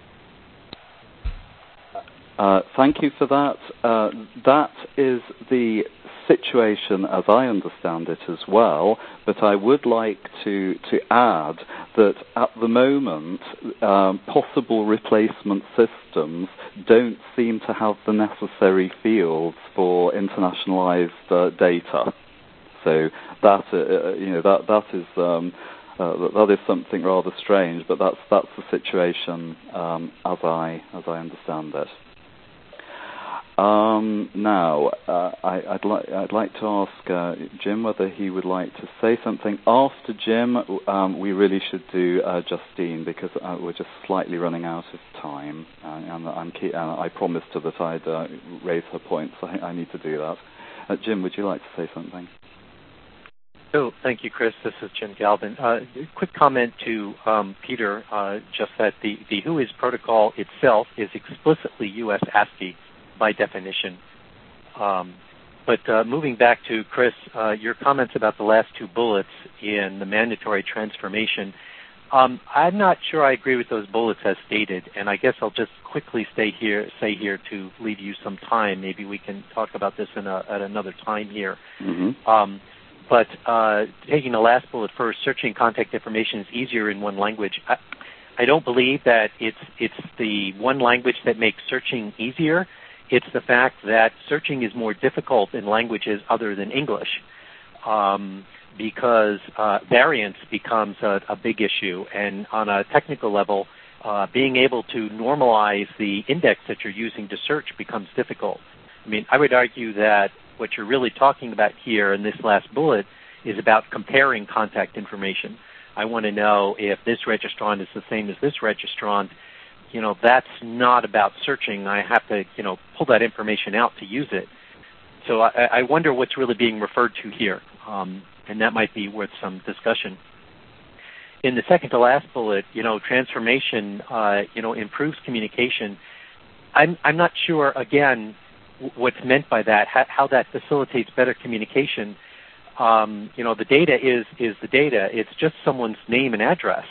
Uh, thank you for that. Uh, that is the situation as I understand it as well, but I would like to, to add that at the moment um, possible replacement systems don't seem to have the necessary fields for internationalized uh, data. So that uh, you know that that is um, uh, that is something rather strange, but that's that's the situation um, as I as I understand it. Um, now, uh, I, I'd, li- I'd like to ask uh, Jim whether he would like to say something. After Jim, um, we really should do uh, Justine because uh, we're just slightly running out of time. Uh, and I'm key- uh, I promised her that I'd uh, raise her points. So I, I need to do that. Uh, Jim, would you like to say something? Oh, thank you, Chris. This is Jim Galvin. Uh, quick comment to um, Peter, uh, just that the, the W H O I S protocol itself is explicitly U S ASCII by definition. Um, but uh, moving back to Chris, uh, your comments about the last two bullets in the mandatory transformation, um, I'm not sure I agree with those bullets as stated, and I guess I'll just quickly stay here, say here to leave you some time. Maybe we can talk about this in a, at another time here. Mm-hmm. Um, but uh, taking the last bullet first, searching contact information is easier in one language. I, I don't believe that it's it's the one language that makes searching easier. It's the fact that searching is more difficult in languages other than English um, because uh, variance becomes a, a big issue. And on a technical level, uh, being able to normalize the index that you're using to search becomes difficult. I mean, I would argue that what you're really talking about here in this last bullet is about comparing contact information. I want to know if this registrant is the same as this registrant. You know, that's not about searching. I have to, you know, pull that information out to use it. So I, I wonder what's really being referred to here, um, and that might be worth some discussion. In the second to last bullet, you know, transformation, uh, you know, improves communication. I'm, I'm not sure, again, w- what's meant by that, how, how that facilitates better communication. Um, you know, the data is, is the data. It's just someone's name and address.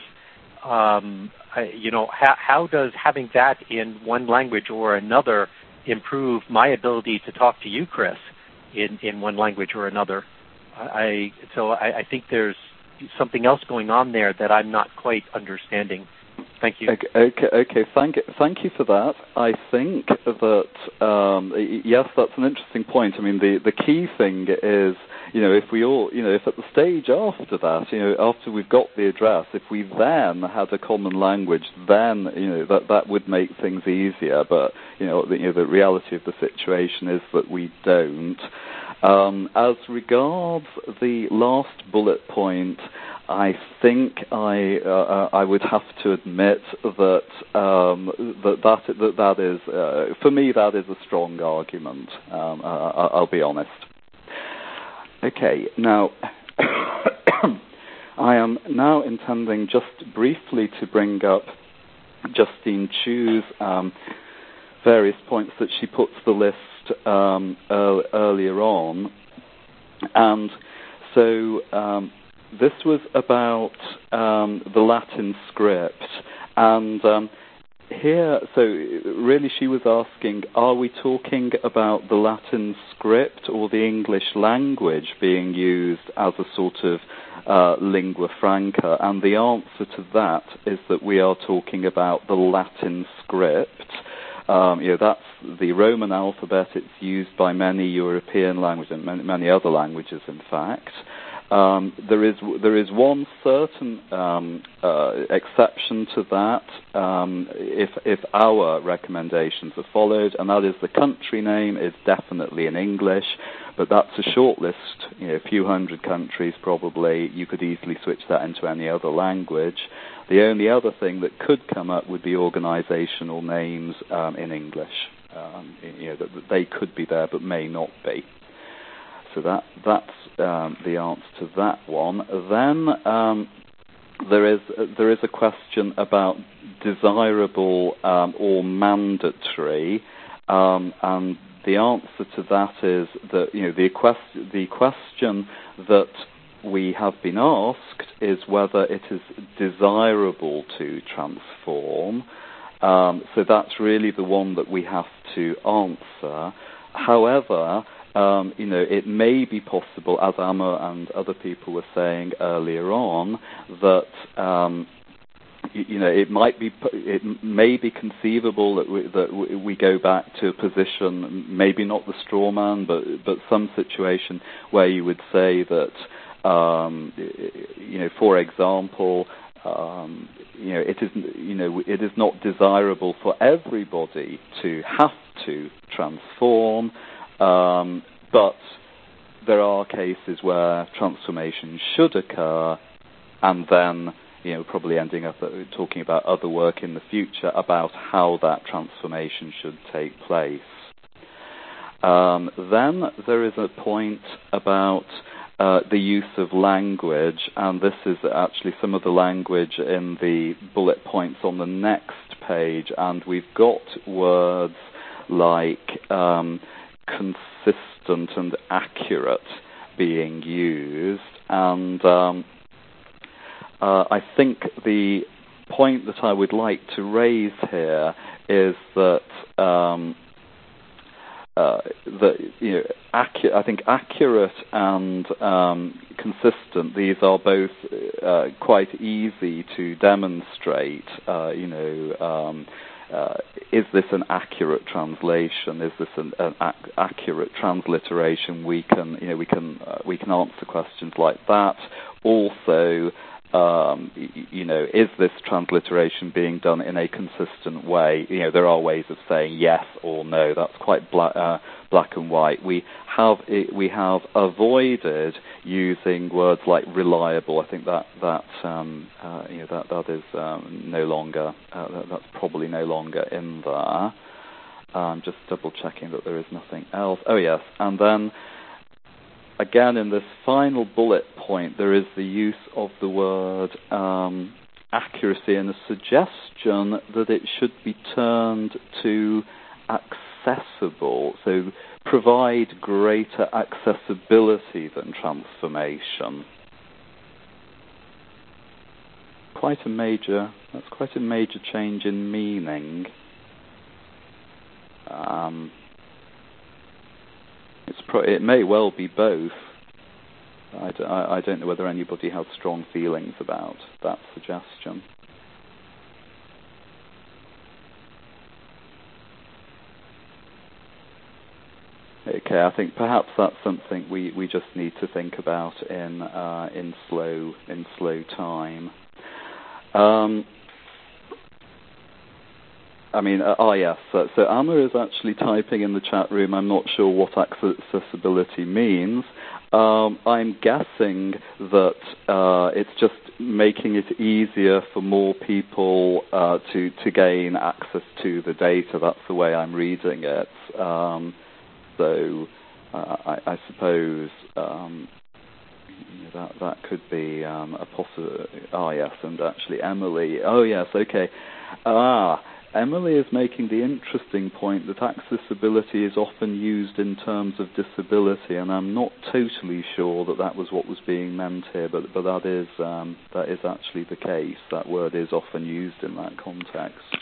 Um, I, you know, how, how does having that in one language or another improve my ability to talk to you, Chris, in, in one language or another? I, so I, I think there's something else going on there that I'm not quite understanding. Thank you. Okay, okay, okay. Thank, thank you for that. I think that, um, yes, that's an interesting point. I mean, the, the key thing is, you know, if we all, you know, if at the stage after that, you know, after we've got the address, if we then had a common language, then, you know, that, that would make things easier. But, you know, the, you know, the reality of the situation is that we don't. Um, as regards the last bullet point, I think I uh, I would have to admit that um, that, that that that is uh, for me that is a strong argument. Um, I, I'll be honest. Okay, now I am now intending just briefly to bring up Justine Chu's um, various points that she puts the list um, earl- earlier on. And so um, this was about um, the Latin script. And um, here, so really she was asking, are we talking about the Latin script or the English language being used as a sort of uh, lingua franca? And the answer to that is that we are talking about the Latin script. Um, you know, that's the Roman alphabet. It's used by many European languages and many, many other languages, in fact. Um, there is there is one certain um, uh, exception to that um, if if our recommendations are followed, and that is the country name is definitely in English, but that's a short list, you know, a few hundred countries probably. You could easily switch that into any other language. The only other thing that could come up would be organizational names um, in English. Um, you know, that, that they could be there but may not be. So that that's um, the answer to that one. Then um, there is there is a question about desirable um, or mandatory, um, and the answer to that is that you know the quest- the question that we have been asked is whether it is desirable to transform. Um, so that's really the one that we have to answer. However, Um, you know, it may be possible, as Amma and other people were saying earlier on, that um, you, you know it might be, it may be conceivable that we, that we go back to a position, maybe not the straw man, but but some situation where you would say that, um, you know, for example. Um, you know, it is, you know, it is not desirable for everybody to have to transform. Um, but there are cases where transformation should occur, and then, you know, probably ending up talking about other work in the future about how that transformation should take place. Um, then there is a point about uh, the use of language, and this is actually some of the language in the bullet points on the next page, and we've got words like um, consistent and accurate being used, and um, uh, I think the point that I would like to raise here is that um, uh, that you know, accu- I think accurate and um, consistent. These are both uh, quite easy to demonstrate. Uh, you know. Um, Uh, is this an accurate translation? Is this an, an ac- accurate transliteration? We can, you know, we can uh, we can answer questions like that. Also, um, y- you know, is this transliteration being done in a consistent way? You know, there are ways of saying yes or no. That's quite black, uh, black and white. We have we have avoided using words like reliable. I think that that um, uh, you know that that is um, no longer uh, that, that's probably no longer in there. Um, just double checking that there is nothing else. Oh yes, and then again in this final bullet point there is the use of the word um, accuracy and a suggestion that it should be turned to accessible. So provide greater accessibility than transformation. Quite a major, that's quite a major change in meaning. Um, it's pro- it may well be both. I, d- I, I don't know whether anybody has strong feelings about that suggestion. Okay, I think perhaps that's something we, we just need to think about in uh, in slow in slow time. Um, I mean, uh, oh yes. So, so Amma is actually typing in the chat room. I'm not sure what accessibility means. Um, I'm guessing that uh, it's just making it easier for more people uh, to to gain access to the data. That's the way I'm reading it. Um, So uh, I, I suppose um, that that could be um, a possible. Ah, yes, and actually Emily. Oh, yes, okay. Ah, Emily is making the interesting point that accessibility is often used in terms of disability, and I'm not totally sure that that was what was being meant here, but but that is um, that is actually the case. That word is often used in that context.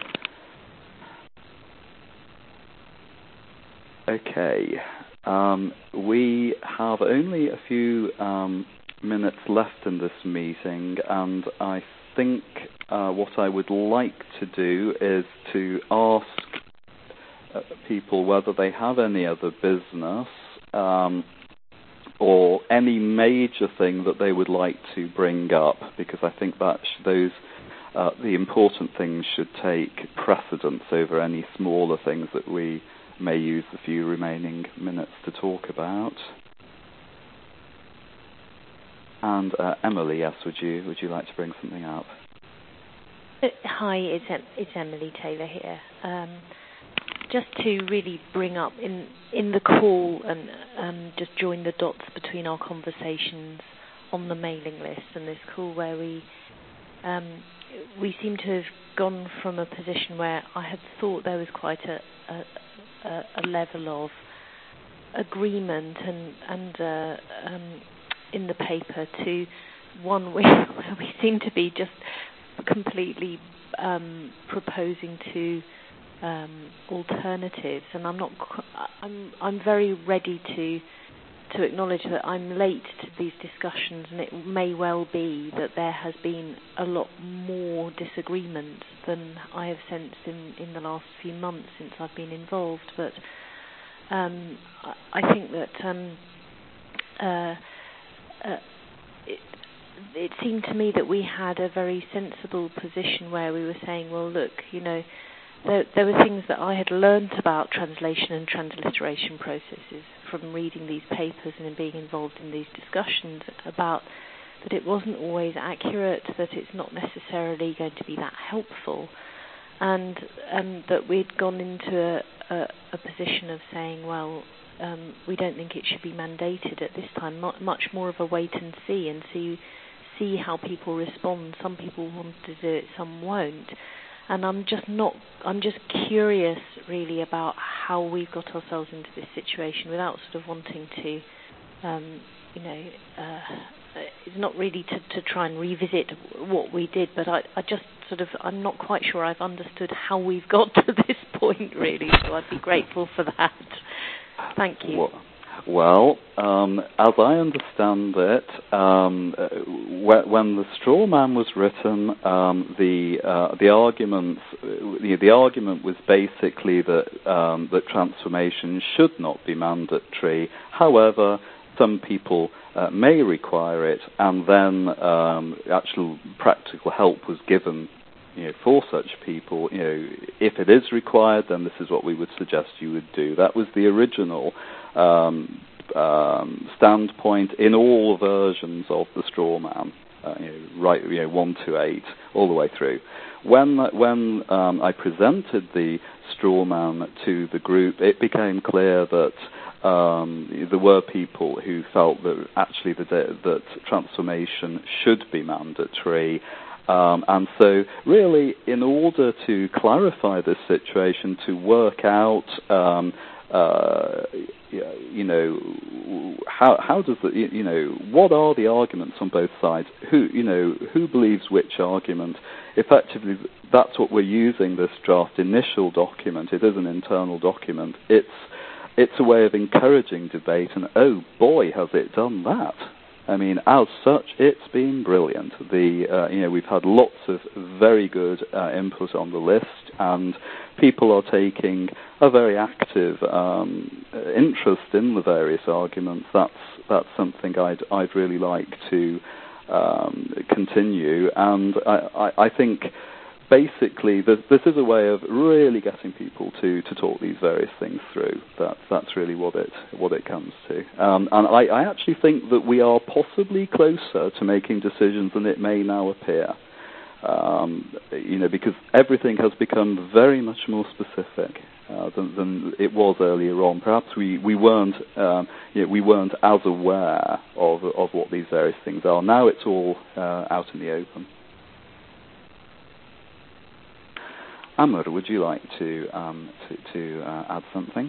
Okay. Um, we have only a few um, minutes left in this meeting, and I think uh, what I would like to do is to ask uh, people whether they have any other business um, or any major thing that they would like to bring up, because I think that sh- those uh, the important things should take precedence over any smaller things that we may use the few remaining minutes to talk about. And uh, Emily, yes, would you would you like to bring something up? Uh, hi, it's em- it's Emily Taylor here. Um, just to really bring up in in the call and um, just join the dots between our conversations on the mailing list and this call, where we um, we seem to have gone from a position where I had thought there was quite a, a A, a level of agreement and and uh, um, in the paper to one where we seem to be just completely um, proposing to um, alternatives, and I'm not I'm I'm very ready to to acknowledge that I'm late to these discussions, and it may well be that there has been a lot more disagreement than I have sensed in, in the last few months since I've been involved. But um, I, I think that um, uh, uh, it, it seemed to me that we had a very sensible position where we were saying, well, look, you know, there, there were things that I had learned about translation and transliteration processes from reading these papers and being involved in these discussions about that it wasn't always accurate, that it's not necessarily going to be that helpful, and um, that we'd gone into a, a, a position of saying, well, um, we don't think it should be mandated at this time, not much more of a wait and see and see see how people respond. Some people want to do it, some won't. And I'm just not, I'm just curious really about how we've got ourselves into this situation without sort of wanting to, um, you know, uh, it's not really to, to try and revisit what we did, but I, I just sort of, I'm not quite sure I've understood how we've got to this point really, so I'd be grateful for that. Thank you. Well, Well, um, as I understand it, um, when the straw man was written, um, the uh, the argument the, the argument was basically that um, that transformation should not be mandatory. However, some people uh, may require it, and then um, actual practical help was given. You know, for such people, you know, if it is required, then this is what we would suggest you would do. That was the original um, um, standpoint in all versions of the straw man, uh, you know, right, you know, one to eight, all the way through. When when um, I presented the straw man to the group, it became clear that um, there were people who felt that actually the that transformation should be mandatory. Um, and so, really, in order to clarify this situation, to work out, um, uh, you know, how how does the, you know, what are the arguments on both sides? Who, you know, who believes which argument? Effectively, that's what we're using this draft initial document. It is an internal document. It's it's a way of encouraging debate, and oh boy, has it done that. I mean, as such, it's been brilliant. The uh, you know, we've had lots of very good uh, input on the list, and people are taking a very active um, interest in the various arguments. That's that's something I'd I'd really like to um, continue, and I, I, I think basically this, this is a way of really getting people to, to talk these various things through. That's that's really what it what it comes to. Um, and I, I actually think that we are possibly closer to making decisions than it may now appear. um, you know, because everything has become very much more specific uh, than, than it was earlier on. Perhaps we we weren't um, you know, we weren't as aware of of what these various things are. Now it's all uh, out in the open. Amr, would you like to um, to, to uh, add something?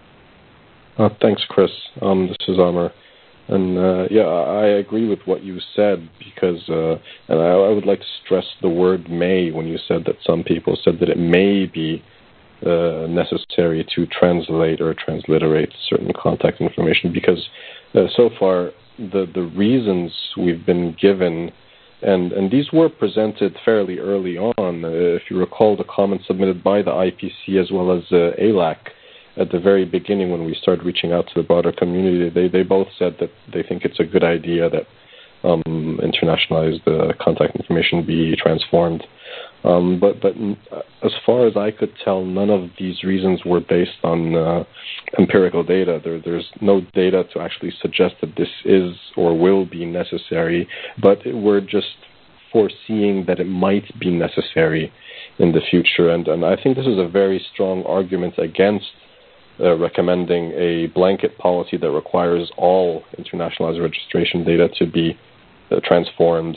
Uh, thanks, Chris. Um, this is Amr. And uh, yeah, I agree with what you said because, uh, and I, I would like to stress the word may when you said that some people said that it may be uh, necessary to translate or transliterate certain contact information because uh, so far the, the reasons we've been given, and, and these were presented fairly early on. Uh, if you recall the comments submitted by the I P C as well as uh, A L A C, at the very beginning when we started reaching out to the broader community, they, they both said that they think it's a good idea that um, internationalized uh, contact information be transformed. Um, but, but as far as I could tell, none of these reasons were based on uh, empirical data. There, there's no data to actually suggest that this is or will be necessary, but we're just foreseeing that it might be necessary in the future. And, and I think this is a very strong argument against Uh, recommending a blanket policy that requires all internationalized registration data to be uh, transformed,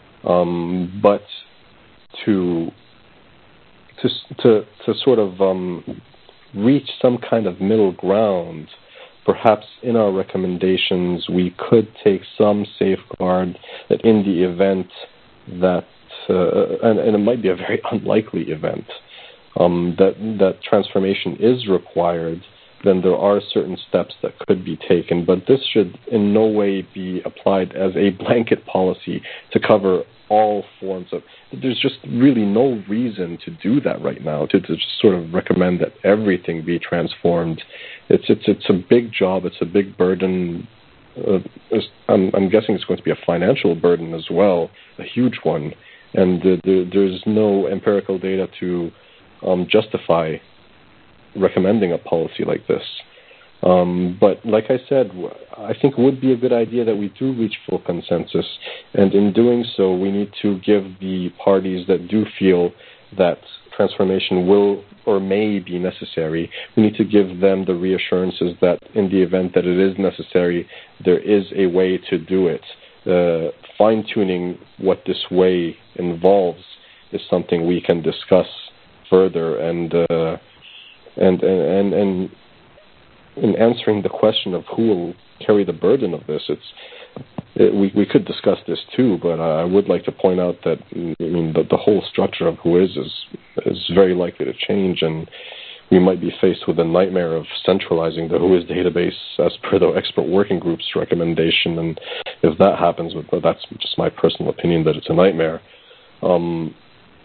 um, but to to to to sort of um, reach some kind of middle ground. Perhaps in our recommendations we could take some safeguard that in the event that, uh, and, and it might be a very unlikely event, Um, that that transformation is required, then there are certain steps that could be taken. But this should in no way be applied as a blanket policy to cover all forms of. There's just really no reason to do that right now. To, to just sort of recommend that everything be transformed. It's it's it's a big job. It's a big burden. Uh, I'm, I'm guessing it's going to be a financial burden as well, a huge one. And uh, there, there's no empirical data to Um, justify recommending a policy like this. Um, but like I said, I think it would be a good idea that we do reach full consensus. And in doing so, we need to give the parties that do feel that transformation will or may be necessary, we need to give them the reassurances that in the event that it is necessary, there is a way to do it. Uh, fine-tuning what this way involves is something we can discuss further, and, uh, and and and and in answering the question of who will carry the burden of this, it's it, we we could discuss this too. But I would like to point out that I mean the, the whole structure of WHOIS is is very likely to change, and we might be faced with a nightmare of centralizing the WHOIS database as per the expert working group's recommendation. And if that happens, but that's just my personal opinion that it's a nightmare. Um,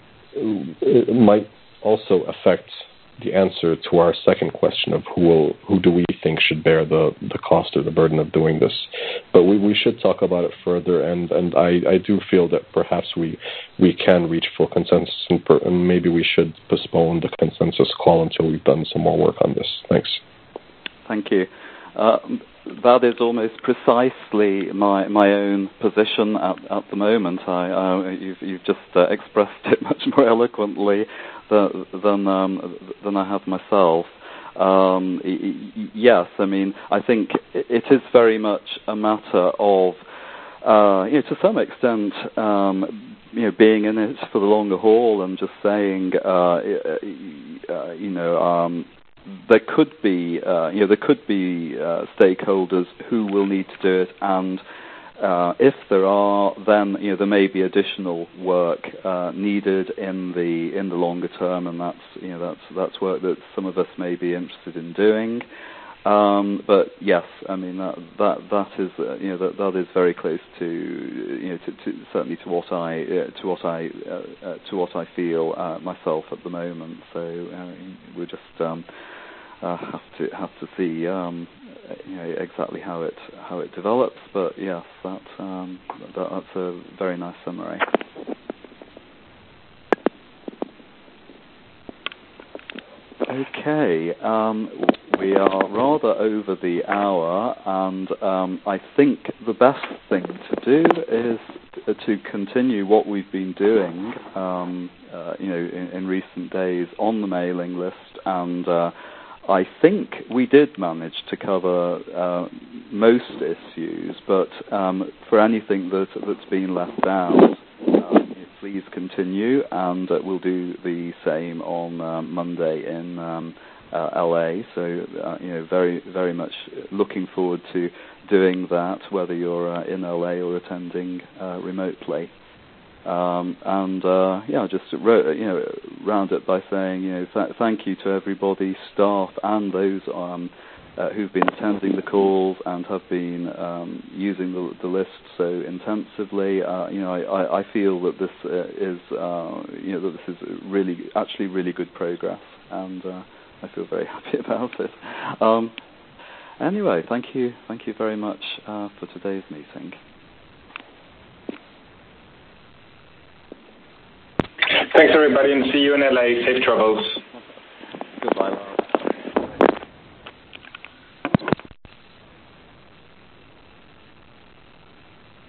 it might also affect the answer to our second question of who will, who do we think should bear the, the cost or the burden of doing this. But we, we should talk about it further, and, and I, I do feel that perhaps we we can reach full consensus, and, per, and maybe we should postpone the consensus call until we've done some more work on this. Thanks. Thank you. Uh, that is almost precisely my my own position at, at the moment. I, uh, you've, you've just uh, expressed it much more eloquently than than, um, than I have myself. Um, yes, I mean, I think it is very much a matter of, uh, you know, to some extent, um, you know, being in it for the longer haul and just saying, uh, uh, you know. Um, There could be, uh, you know, there could be uh, stakeholders who will need to do it, and uh, if there are, then you know there may be additional work uh, needed in the in the longer term, and that's you know that's that's work that some of us may be interested in doing. Um, but yes, I mean that that that is uh, you know that that is very close to you know to, to certainly to what I uh, to what I uh, uh, to what I feel uh, myself at the moment. So uh, we're just. Um, Uh, have to have to see um, you know, exactly how it how it develops, but yes, that, um, that that's a very nice summary. Okay, um, we are rather over the hour, and um, I think the best thing to do is to continue what we've been doing, um, uh, you know, in, in recent days on the mailing list, and uh, I think we did manage to cover uh, most issues. But um, for anything that that's been left out, uh, please continue, and uh, we'll do the same on uh, Monday in um, uh, L A. So, uh, you know, very, very much looking forward to doing that, whether you're uh, in L A or attending uh, remotely. Um, and uh, yeah, just ro- you know, round it by saying, you know, th- thank you to everybody, staff, and those um, uh, who've been attending the calls and have been um, using the, the list so intensively. Uh, you know, I, I feel that this uh, is, uh, you know, that this is really, actually, really good progress, and uh, I feel very happy about it. Um, anyway, thank you, thank you very much uh, for today's meeting. Thanks, everybody, and see you in L A. Safe travels.